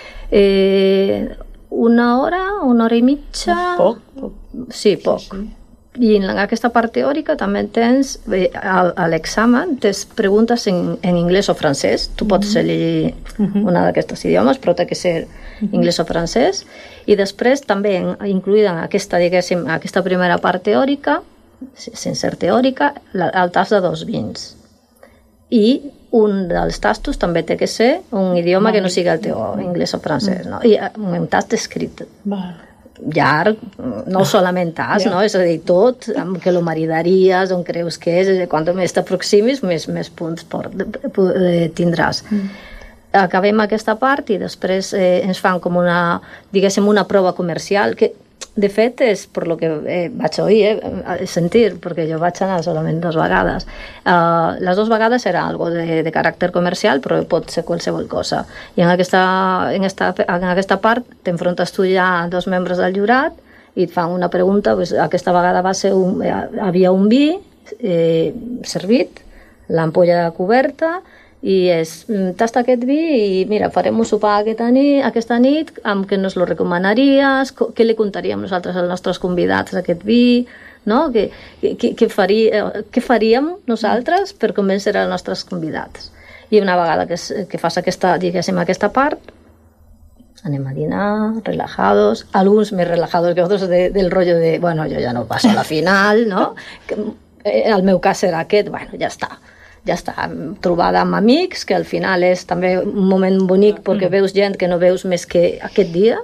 Eh, una hora, una hora i mitja... Poc, poc. Sí, poc. Sí, sí. I en aquesta part teòrica també tens, a l'examen, tens preguntes en, en anglès o francès. Tu pots elegir una d'aquestes idiomes, però té que ser anglès o francès. I després també incluïda en aquesta, diguéssim, aquesta primera part teòrica, sense ser teòrica, el tast de dos vins. I un dels tastos també té que ser un idioma que no sigui el teu, anglès o francès, no? I un tast escrit. Val. Llarg, no solament tas, yeah. No? És a dir, tot, amb què lo maridaries, on creus que és, quan més t'aproximis, més, més punts por, eh, tindràs. Mm. Acabem aquesta part i després eh, ens fan com una, diguéssim, una prova comercial, que de fet és per lo que eh, vaig oir, eh, sentir, perquè jo vaig anar solament dues vegades. Uh, les dues vegades era algo de, de caràcter comercial, però pot ser qualsevol cosa. I en aquesta, en esta, en aquesta part t'enfrontes tu ja a dos membres del jurat i et fan una pregunta, pues, aquesta vegada va ser un, eh, havia un vi eh, servit, l'ampolla coberta, i és, tasta aquest vi i mira, farem un sopar aquesta nit, aquesta nit amb què nos lo recomanaries, què li contaríem nosaltres als nostres convidats d'aquest vi, no? Què, què, què, faria, què faríem nosaltres per convèncer els nostres convidats. I una vegada que, que fas aquesta, diguéssim, aquesta part, anem a dinar, relajados, alguns més relajados que altres de, del rotllo de, bueno, jo ja no passo a la final, no? Que, el meu cas era aquest, bueno, ja està. Ja està, trobada amb amics, que al final és també un moment bonic perquè veus gent que no veus més que aquest dia,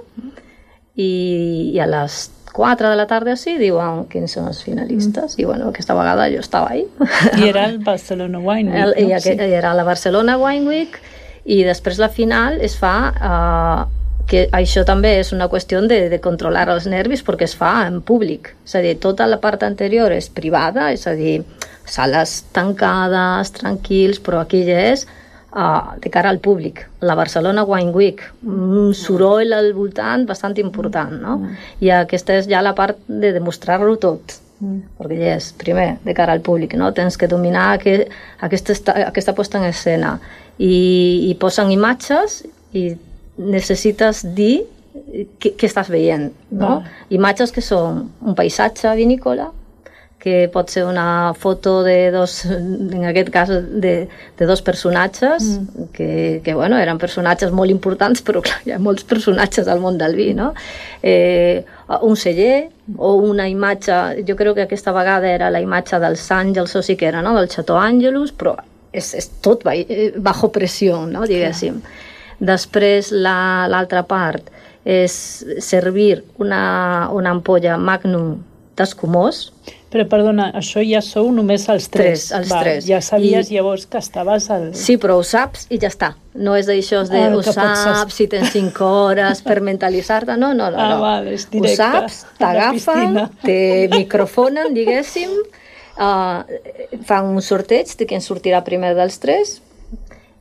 i, i a les quatre de la tarda sí, diuen quins són els finalistes, i bueno, aquesta vegada jo estava ahí. I era el Barcelona Wine Week, el, no? I aquest, sí. Era la Barcelona Wine Week, i després la final es fa... Uh, que això també és una qüestió de, de controlar els nervis perquè es fa en públic, és a dir, tota la part anterior és privada, és a dir, sales tancades, tranquils, però aquí ja és uh, de cara al públic. La Barcelona Wine Week, un soroll al voltant bastant important, no? I aquesta és ja la part de demostrar-ho tot, perquè ja és, primer, de cara al públic, no? Tens que dominar que, aquesta, aquesta posta en escena, i, i posen imatges i necessites dir què, què estàs veient, no? Ah. Imatges que són un paisatge vinícola, que pot ser una foto de dos, en aquest cas de, de dos personatges, mm. que, que bueno, eren personatges molt importants, però clar, hi ha molts personatges al món del vi, no? Eh, un celler o una imatge, jo crec que aquesta vegada era la imatge dels Àngels o sí que era, no? Del Chateau Angelus, però és, és tot bajo pressió, no? Diguéssim. Clar. Després l'altra la, part és servir una, una ampolla Magnum d'escumós. Però perdona, això ja sou només els tres. Tres, els Va, tres. Ja sabies I... llavors que estaves al... Sí, però ho saps i ja està. No és d'això de ah, ho saps, pots... si tens cinc hores per mentalitzar-te, no, no, no. Ah, no. val, és directe. Ho saps, t'agafen, te microfonen, diguéssim, uh, fan un sorteig de qui en sortirà primer dels tres,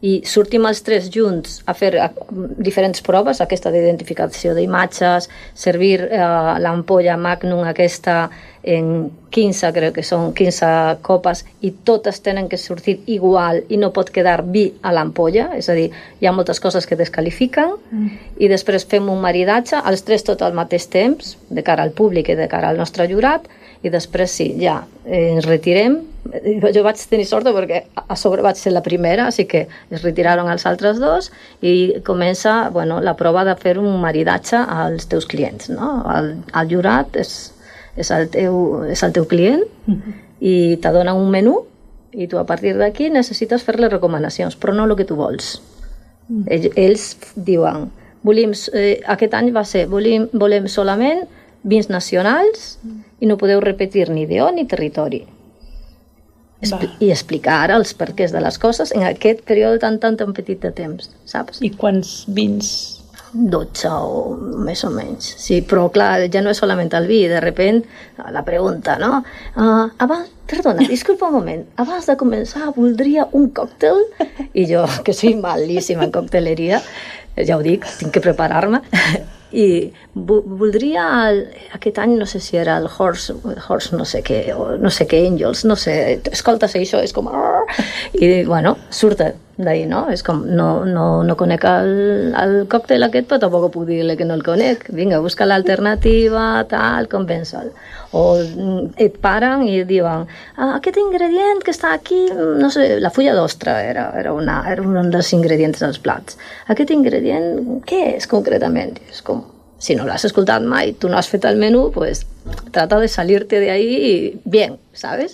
i sortim els tres junts a fer diferents proves, aquesta d'identificació d'imatges, servir eh, l'ampolla Magnum aquesta en quinze, crec que són quinze copes, i totes tenen que sortir igual i no pot quedar vi a l'ampolla, és a dir, hi ha moltes coses que descalifiquen, mm. i després fem un maridatge, els tres tot al mateix temps, de cara al públic i de cara al nostre jurat, i després sí, ja eh, ens retirem. Jo vaig tenir sort perquè a sobre vaig ser la primera, així que es retiraron els altres dos i comença, bueno, la prova de fer un maridatge als teus clients, no? El, el jurat és, és, el teu, és el teu client uh-huh. i te dona un menú i tu a partir d'aquí necessites fer les recomanacions, però no el que tu vols. Uh-huh. Ells, ells diuen, volim, eh, aquest any va ser, volem, volem solament vins nacionals i no podeu repetir ni ideó ni territori. Expl I explicar els perquès de les coses en aquest període tan, tan, tan petit de temps, saps? I quants vins? dotze o més o menys. Sí, però clar, ja no és solament el vi, de repent la pregunta, no? Uh, abans, perdona, disculpa un moment, abans de començar voldria un còctel? I jo, que soy malíssima en cocteleria, ja ho dic, tinc que preparar-me, i voldria el, aquest any no sé si era el Horse, Horse no sé què, o no sé què Angels, no sé, escoltes això, és com i bueno, surt d'ahir, no? És com, no, no, no conec el, el còctel aquest, però tampoc puc dir-li que no el conec, vinga, busca l'alternativa, tal, convença'l. O et paren i et diuen, ah, aquest ingredient que està aquí, no sé, la fulla d'ostra era, era, una, era un dels ingredients dels plats. Aquest ingredient, què és concretament? És com, si no l'has escoltat mai, tu no has fet el menú, pues trata de salir-te de ahí bien, ¿sabes?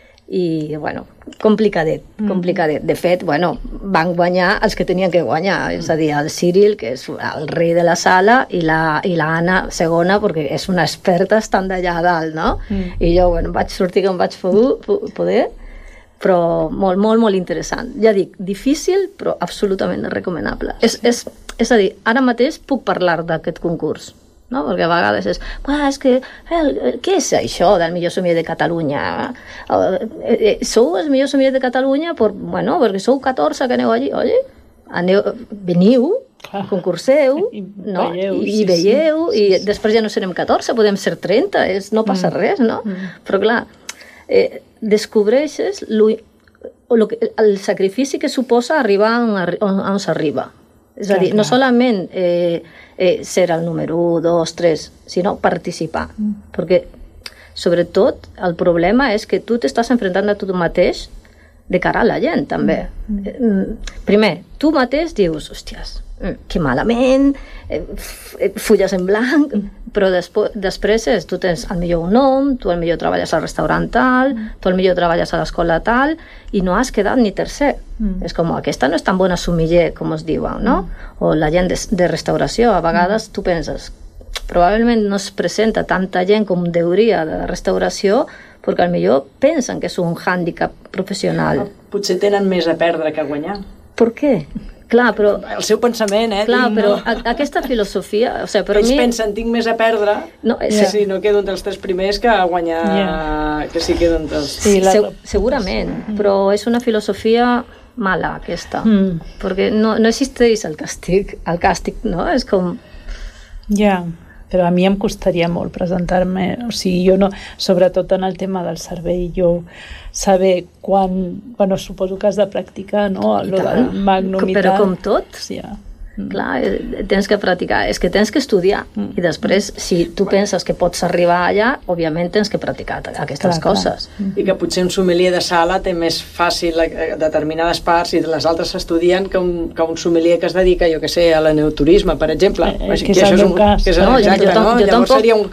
I, bueno, complicadet, complicadet. De fet, bueno, van guanyar els que tenien que guanyar, és a dir, el Cyril, que és el rei de la sala, i la, i la Anna, segona, perquè és una experta estant d'allà a dalt, no? Mm. I jo, bueno, vaig sortir com vaig poder, però molt, molt, molt interessant. Ja dic, difícil, però absolutament recomanable. És, és, és a dir, ara mateix puc parlar d'aquest concurs, no? Perquè a vegades és, és que, el, què és això del millor sommelier de Catalunya? Eh, eh, sou els millors sommeliers de Catalunya per, bueno, perquè sou catorze que aneu allí, oye, aneu, veniu, clar, concurseu, i no? veieu, I, sí, i veieu, sí, i sí, sí. Després ja no serem catorze, podem ser trenta, és, no passa mm. res, no? Mm. Però clar, eh, descobreixes lo, lo que, el sacrifici que suposa arribar on, on s'arriba. És a dir, no solament eh, eh, ser el número u, dos, tres, sinó participar. Mm. Perquè, sobretot, el problema és que tu t'estàs enfrontant a tu mateix de cara a la gent, també. Mm. Primer, tu mateix dius, hòsties, que malament, eh, fulles en blanc, mm. però després, després és, tu tens el millor un nom, tu el millor treballes al restaurant tal, mm. tu el millor treballes a l'escola tal, i no has quedat ni tercer. Mm. És com, aquesta no és tan bona sommelier com es diuen, no? Mm. O la gent de, de restauració, a vegades mm. tu penses, probablement no es presenta tanta gent com deuria de restauració, perquè potser pensen que és un hàndicap professional. Potser tenen més a perdre que a guanyar. Per què? Clar, però... El seu pensament, eh? Clar, tinc, però no? a, aquesta filosofia... O sigui, per Ells mi... pensen, tinc més a perdre, no, és... si no quedo entre els tres primers que a guanyar, yeah. que si quedo entre els... Sí, la... Se segurament, mm. però és una filosofia mala, aquesta, mm. perquè no, no existeix el càstig, el càstig, no? És com... Ja... Yeah. Però a mi em costaria molt presentar-me, o sigui, jo no, sobretot en el tema del servei, jo saber quan, bueno, suposo que has de practicar, no?, allò del Magnum i tal. Però com tot, sí, ja. Clar, tens que practicar, és que tens que estudiar, mm. i després, si tu penses que pots arribar allà, òbviament tens que practicar aquestes clar, coses. Clar. I que potser un sommelier de sala té més fàcil determinades parts i les altres s'estudien que, un, que un sommelier que es dedica, jo que sé, a l'enoturisme, per exemple. Eh, que, que és el meu cas. Que és no, exacte, jo, no? jo Llavors tampoc... seria un...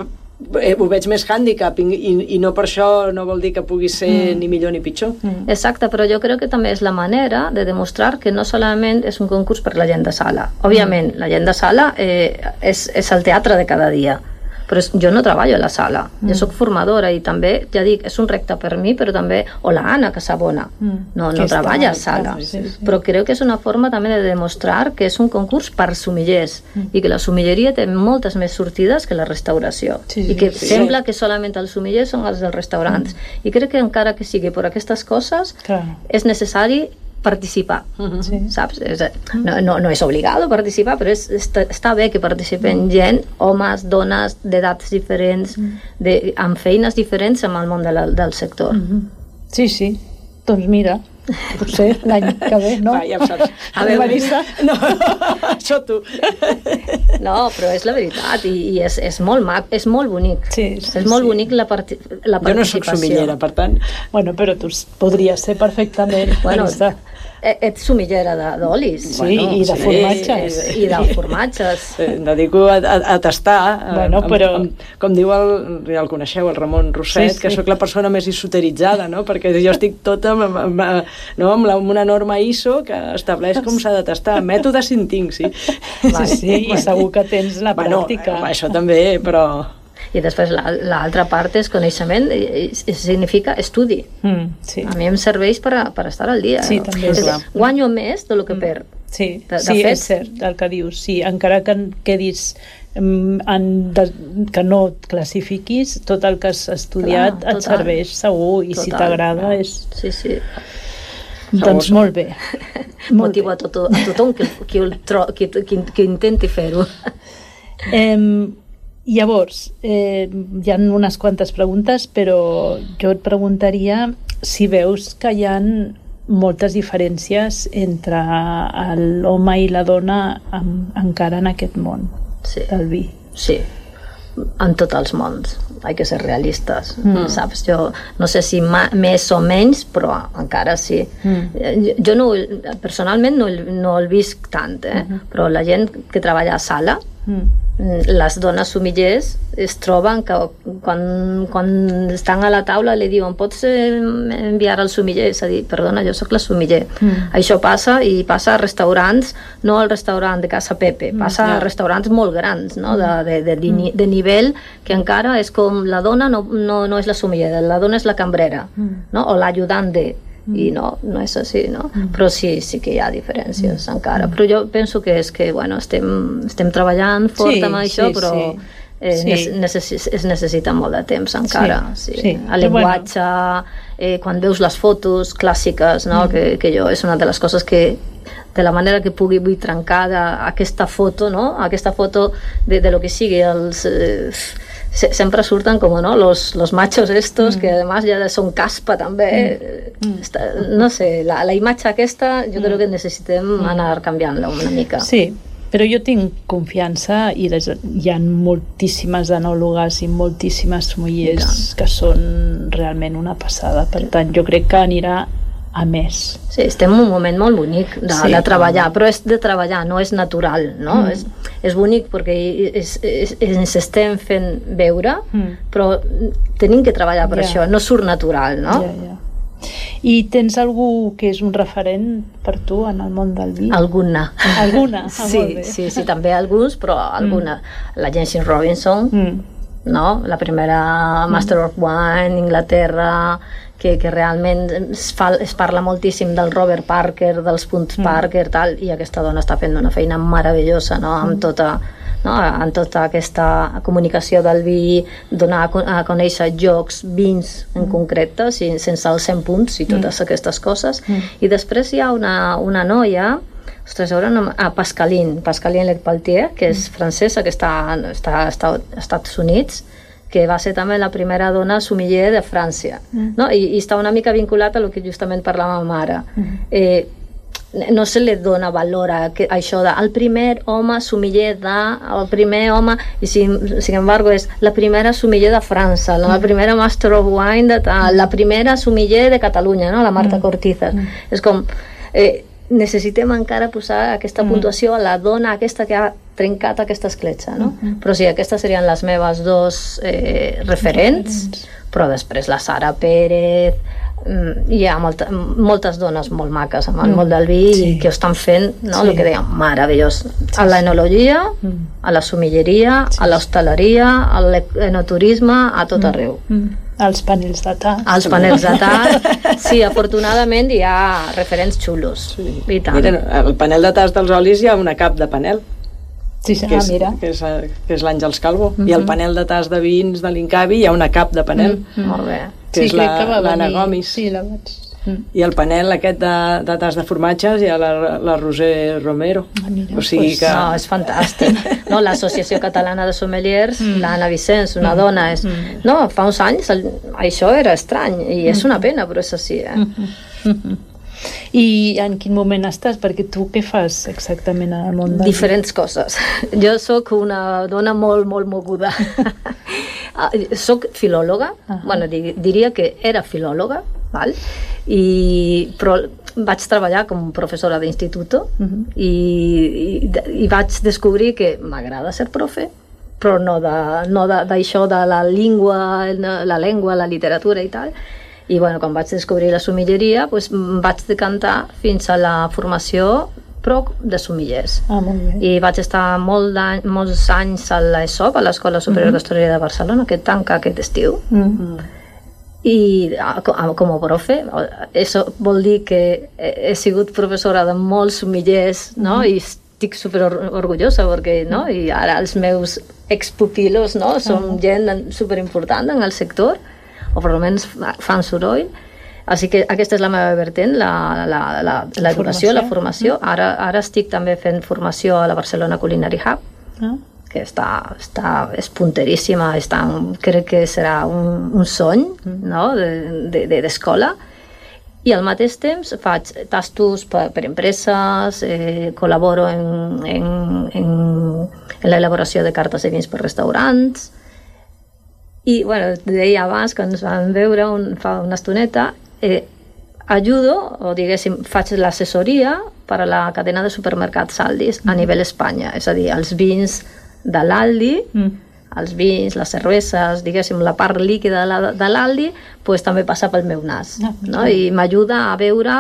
ho veig més hàndicap i, i, i no per això no vol dir que pugui ser mm. ni millor ni pitjor. Mm. Exacte, però jo crec que també és la manera de demostrar que no solament és un concurs per la gent de sala. Òbviament, mm. la gent de sala eh, és, és el teatre de cada dia, però jo no treballo a la sala, mm. jo soc formadora i també, ja dic, és un repte per mi, però també, o la Anna Casabona, mm. no, no treballa a sala, sí, sí. però crec que és una forma també de demostrar que és un concurs per sommeliers mm. i que la sommelleria té moltes més sortides que la restauració, sí, sí, i que sí, sembla sí. que solament els sommeliers són els dels restaurants, mm. i crec que encara que sigui per aquestes coses, clar. És necessari participar, uh-huh. sí. saps? És, no, no, no és obligado participar, però és, està, està bé que participen gent, homes, dones, d'edats diferents, de, amb feines diferents en el món de la, del sector. Uh-huh. Sí, sí. Doncs mira, potser l'any que ve, no? Va, ja ho saps. A veure, Marisa. No, això tu. No, però és la veritat, i, i és, és molt mac, és molt bonic. Sí, sí, és molt sí. bonic la, parti la participació. Jo no soc sumillera, per tant... Bueno, però tu podries ser perfectament, bueno, Marisa. Ets sumillera d'olis. Sí, bueno, i de sí, formatges. I de formatges. Em dedico a, a, a tastar, bueno, amb, però... amb, com diu el, ja el coneixeu, el Ramon Rosset, sí, sí. que sóc la persona més esoteritzada, no? Perquè jo estic tota amb, amb, no? amb, la, amb una norma I S O que estableix com s'ha de tastar. Mètode cinc tinc, sí. Sí, sí, i segur que tens la bueno, pràctica. Això també, però... I després l'altra part és coneixement, i, i significa estudi. Mm, sí. A mi em serveix per, a, per estar al dia. Sí, no? també. És, guanyo més del que perd. Sí, de, de sí fet, és cert el que dius. Sí, encara que quedis en, de, que no et classifiquis, tot el que has estudiat clar, et serveix segur, i total. Si t'agrada és... Sí, sí. Doncs segur, molt bé. Motivo a, tot, a tothom que, que, que, que, que intenti fer-ho. Eh, Llavors, eh, hi ha unes quantes preguntes, però jo et preguntaria si veus que hi ha moltes diferències entre l'home i la dona en, encara en aquest món sí. del vi. Sí, en tots els mons. Hay que ser realistes, mm. saps? Jo no sé si més o menys, però encara sí. Mm. Jo no, personalment no, no el visc tant, eh? Mm-hmm. Però la gent que treballa a sala, mm. les dones sumillers es troben que quan, quan estan a la taula li diuen pots enviar al sumiller? És a dir, perdona, jo sóc la sumiller. Mm. Això passa i passa a restaurants, no al restaurant de Casa Pepe, passa mm. a restaurants molt grans, no? de, de, de, de, de nivell que encara és com la dona no, no, no és la sumiller, la dona és la cambrera, mm. no? O l'ajudant de... i no, no és així, no? Mm. Però sí, sí que hi ha diferències mm. encara, però jo penso que és que, bueno, estem, estem treballant fort sí, amb això, sí, però sí. Eh, sí. necess es necessita molt de temps encara, sí, sí. Sí. El llenguatge, eh, quan veus les fotos clàssiques, no? Mm. Que, que jo és una de les coses que de la manera que pugui vull trencar aquesta foto, no? Aquesta foto de, de lo que sigui els... Eh, sempre surten com no, los, los machos estos mm. que además ja són caspa també mm. Està, no sé, la, la imatge aquesta jo mm. crec que necessitem mm. anar canviant-la una mica. Sí, però jo tinc confiança i les, hi ha moltíssimes enòlogues i moltíssimes sommeliers que són realment una passada, per tant jo crec que anirà a més. Sí, estem en un moment molt bonic de, sí, de treballar, però és de treballar, no és natural, no? Mm. És, és bonic perquè és, és, ens estem fent veure, mm. però tenim que treballar per yeah. això, no surt natural, no? Yeah, yeah. I tens algú que és un referent per tu en el món del vi? Alguna. Alguna? Ah, sí, sí, sí, també alguns, però alguna. Mm. La Jensen Robinson, mm. no? La primera Master of Wine, Inglaterra, que, que realment es, fa, es parla moltíssim del Robert Parker, dels punts mm. Parker, tal, i aquesta dona està fent una feina meravellosa, no? Amb tota, no? Amb tota aquesta comunicació del vi, donar a, a conèixer jocs, vins en mm. concret, sense els cent punts i totes mm. aquestes coses. Mm. I després hi ha una, una noia, ostres, ara no, a Pascaline, Pascaline Lecpeltier, que és francesa, que està, està, està als Estats Units, que va ser també la primera dona sommelier de França, mm. no? I, i està una mica vinculat a lo que justament parlàvem ara. Mm. Eh, no se li dona valor a, que, a això de el primer home sommelier de, el primer home, i sin, sin embargo és la primera sommelier de França, la mm. primera Master of Wine de tal, la primera sommelier de Catalunya, no? La Marta mm. Cortizas. Mm. És com... Eh, necessitem encara posar aquesta mm. puntuació a la dona aquesta que ha trencat aquesta escletxa, no? Mm-hmm. Però sí, aquestes serien les meves dos eh, referents, mm. però després la Sara Pérez, mm, hi ha molta, moltes dones molt maques amb el mm. món del vi sí. i que ho estan fent, no? Sí. El que dèiem, meravellós. Sí. A l'enologia, mm. a la sommelleria, sí. a l'hostaleria, a l'enoturisme, a tot mm. arreu. Mm. Els panels de tast. Els panels de tast. Sí, afortunadament hi ha referents xulos. Sí. I tant. Miren, el panel de tast dels olis hi ha una cap de panel. Sí, sí. Que és, ah, mira. Que és, que és l'Àngels Calvo. Mm-hmm. I el panel de tast de vins de l'Incavi hi ha una cap de panel. Mm-hmm. Molt bé. Que sí, és l'Anna venir... Gomis. Sí, la vaig... Mm. I el panel aquest de, de tas de formatges hi ha la, la Roser Romero. Ah, mira, o sigui pues, que... No, és fantàstic. No, l'Associació Catalana de Sommeliers, mm. l'Anna Vicenç, una mm. dona, és... Mm. No, fa uns anys el, això era estrany, i és una pena, però és així, eh? Mm-hmm. Mm-hmm. I en quin moment estàs? Perquè tu què fas exactament al món del... Diferents coses. Jo sóc una dona molt, molt moguda. Soc filòloga, uh-huh. bueno, diria que era filòloga, val? I, però vaig treballar com professora d'institut uh-huh. i, i, i vaig descobrir que m'agrada ser profe, però no d'això de, no de, de la llengua, la llengua, la literatura i tal. I bueno, quan vaig descobrir la sommeleria, pues, vaig decantar fins a la formació però de sommeliers. Ah, molt bé. I vaig estar molt molts anys a l'ESOP, a l'Escola Superior mm-hmm. d'Hostaleria de Barcelona, que tanca aquest estiu. Mm-hmm. I com a profe, això vol dir que he sigut professora de molts sommeliers, no? Mm-hmm. I estic super orgullosa perquè, no? I ara els meus expupilos, no? Són gent superimportant en el sector, o per almenys fan soroll. Així que aquesta és la meva vertent, l'educació, la formació. Ara, ara estic també fent formació a la Barcelona Culinary Hub, ah. que està, està, és punteríssima, està, crec que serà un, un sony, no? d'escola. De, de, I al mateix temps faig tastos per, per empreses, eh, col·laboro en, en, en, en l'elaboració de cartes de vins per restaurants. I, bueno, deia abans, quan ens vam veure un, fa una estoneta, eh, ajudo, o diguéssim, faig l'assessoria per a la cadena de supermercats Aldis a nivell Espanya, és a dir, els vins de l'Aldi, mm. els vins, les cerveses, diguéssim, la part líquida de l'Aldi, pues, també passa pel meu nas, ah, no? I m'ajuda a veure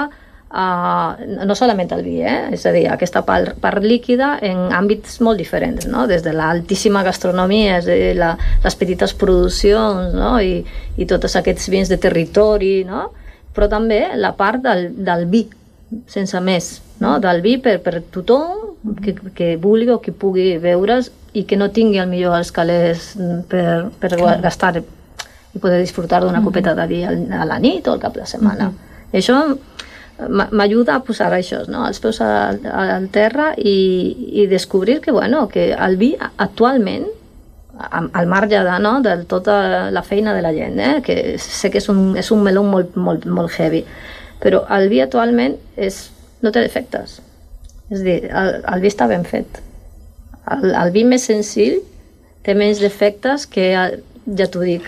uh, no solament el vi, eh? És a dir, aquesta part, part líquida en àmbits molt diferents, no? Des de l'altíssima gastronomia, és a dir, la, les petites produccions, no? I, i tots aquests vins de territori, no? Però també la part del, del vi, sense més, no? Del vi per, per tothom que, que vulgui o que pugui veure's i que no tingui el millor els calés per, per gastar i poder disfrutar d'una mm-hmm. copeta de vi a la nit o al cap de setmana. Mm-hmm. I això m'ajuda a posar això, no? Els peus al, al terra i, i descobrir que, bueno, que el vi actualment, al marge de, no, de tota la feina de la gent, eh? Que sé que és un, és un meló molt, molt, molt heavy, però el vi actualment és, no té defectes. És a dir, el, el vi està ben fet. El, el vi més senzill té menys defectes que, ja t'ho dic,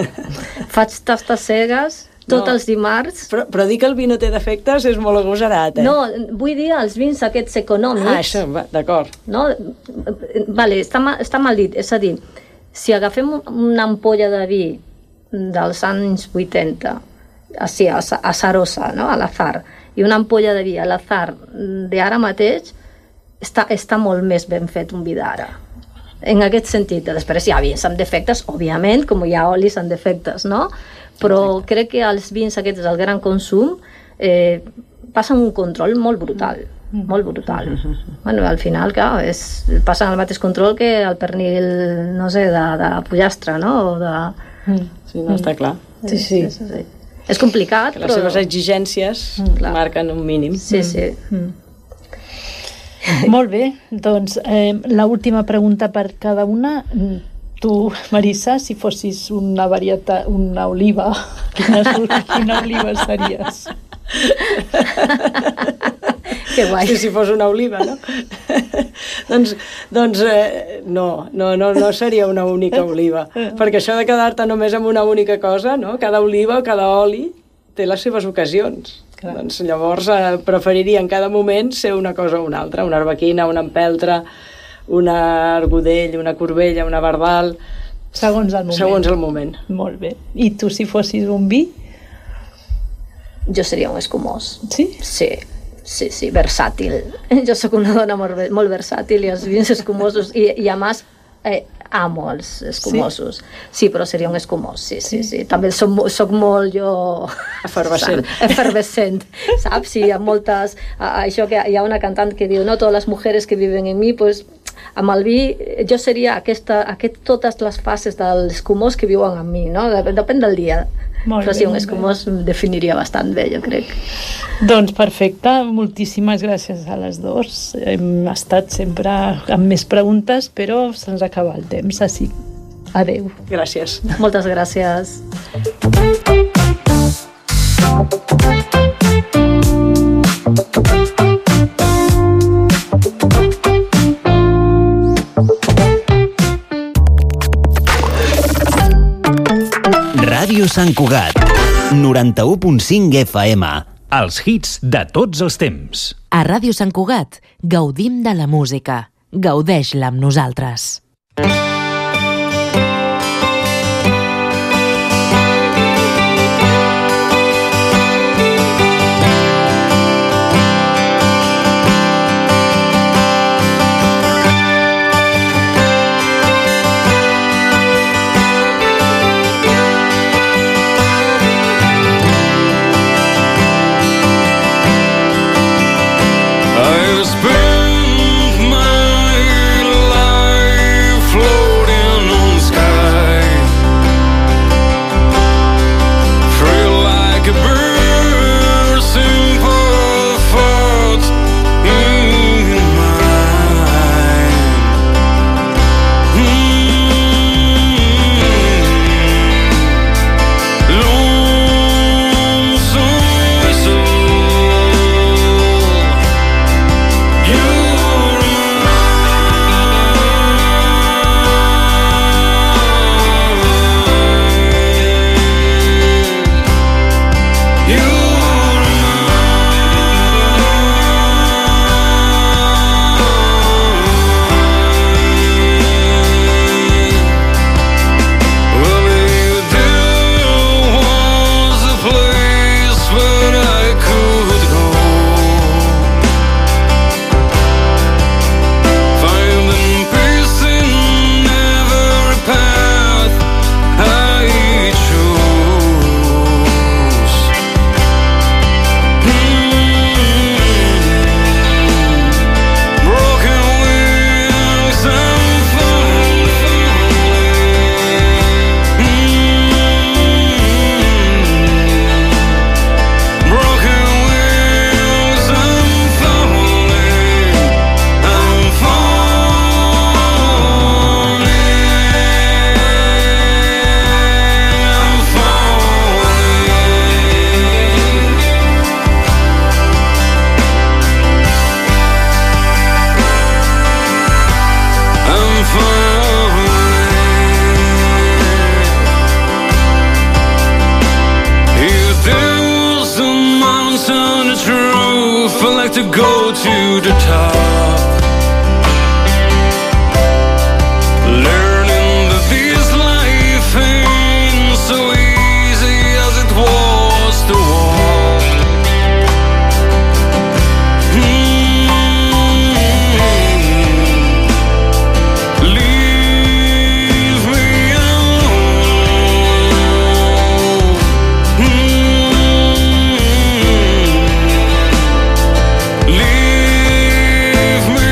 faig tastes cegues tots no, els dimarts. Però, però dir que el vi no té defectes és molt agosarat, eh? No, vull dir els vins aquests econòmics. Ah, això, d'acord. No? Vale, està, està mal dit. És a dir, si agafem una ampolla de vi dels anys vuitanta, així, a, a Sarosa, no? A l'azar, i una ampolla de vi a l'azar d'ara mateix, està, està molt més ben fet un vi d'ara. En aquest sentit, després hi ha vins amb defectes, òbviament, com hi ha olis amb defectes, no? Però crec que els vins aquests del gran consum eh, passen un control molt brutal, molt brutal. Bueno, al final, clar, és, passen el mateix control que el pernil, no sé, de, de pollastre, no? O de... Sí, no, està clar. Sí, sí. És, és, és, és complicat, que les però... seves exigències mm, marquen un mínim. Sí, sí. Mm. Molt bé, doncs eh, l'última pregunta per cada una. Tu, Marissa, si fossis una varietat, una oliva, quina, quina oliva series? Que guai. Sí, si fos una oliva, no? doncs doncs eh, no, no, no, no seria una única oliva, perquè això de quedar-te només amb una única cosa, no? Cada oliva o cada oli té les seves ocasions. Clar. Doncs llavors eh, preferiria en cada moment ser una cosa o una altra, una arbequina, una empeltre, una argodell, una corbella, una bardal... Segons el moment. Segons el moment. Molt bé. I tu, si fossis un vi? Jo seria un escumós. Sí? Sí, sí, sí, versàtil. Jo sóc una dona molt, molt versàtil i els vins escumosos, i, i a més eh, amo els escumosos. Sí? Sí, però seria un escumós, sí, sí, sí. sí. També soc, soc molt jo... Efervescent. Efervescent, saps? Sí, hi ha moltes... Això que hi ha una cantant que diu, no, totes les mujeres que viven en mi, pues... Amb el vi, jo seria aquesta, aquest, totes les fases de l'escumós que viuen amb mi, no? Depèn del dia. Molt però sí, bé, un molt escumós definiria bastant bé, jo crec. Doncs perfecte, moltíssimes gràcies a les dos. Hem estat sempre amb més preguntes, però se'ns acaba el temps, així. Adeu. Gràcies. Moltes gràcies. Ràdio Sant Cugat, noranta-u punt cinc F M. Els hits de tots els temps. A Ràdio Sant Cugat gaudim de la música. Gaudeix-la amb nosaltres. I've spent my life floating on sky, free like a bird, simple thoughts in mind. Mm-hmm. Lonesome soul. To go to the top, learning that this life ain't so easy as it was to walk. Mm-hmm. Leave me alone. Mm-hmm. Leave me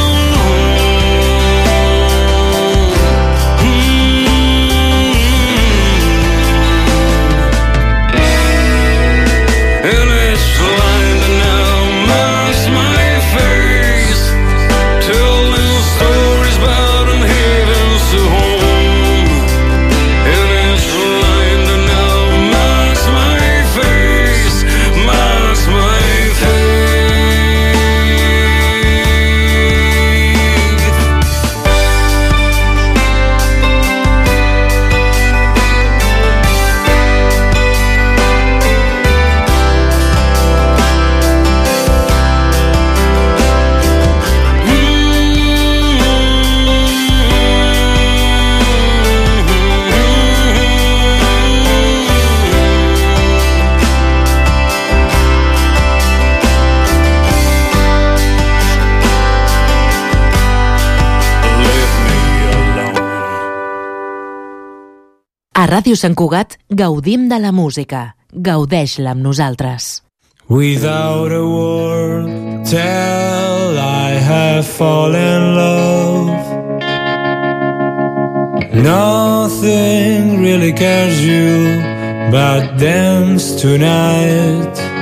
A Ràdio Sant Cugat gaudim de la música. Gaudeix-la amb nosaltres. Without a word, tell I have fallen in love. Nothing really cares you but dance tonight.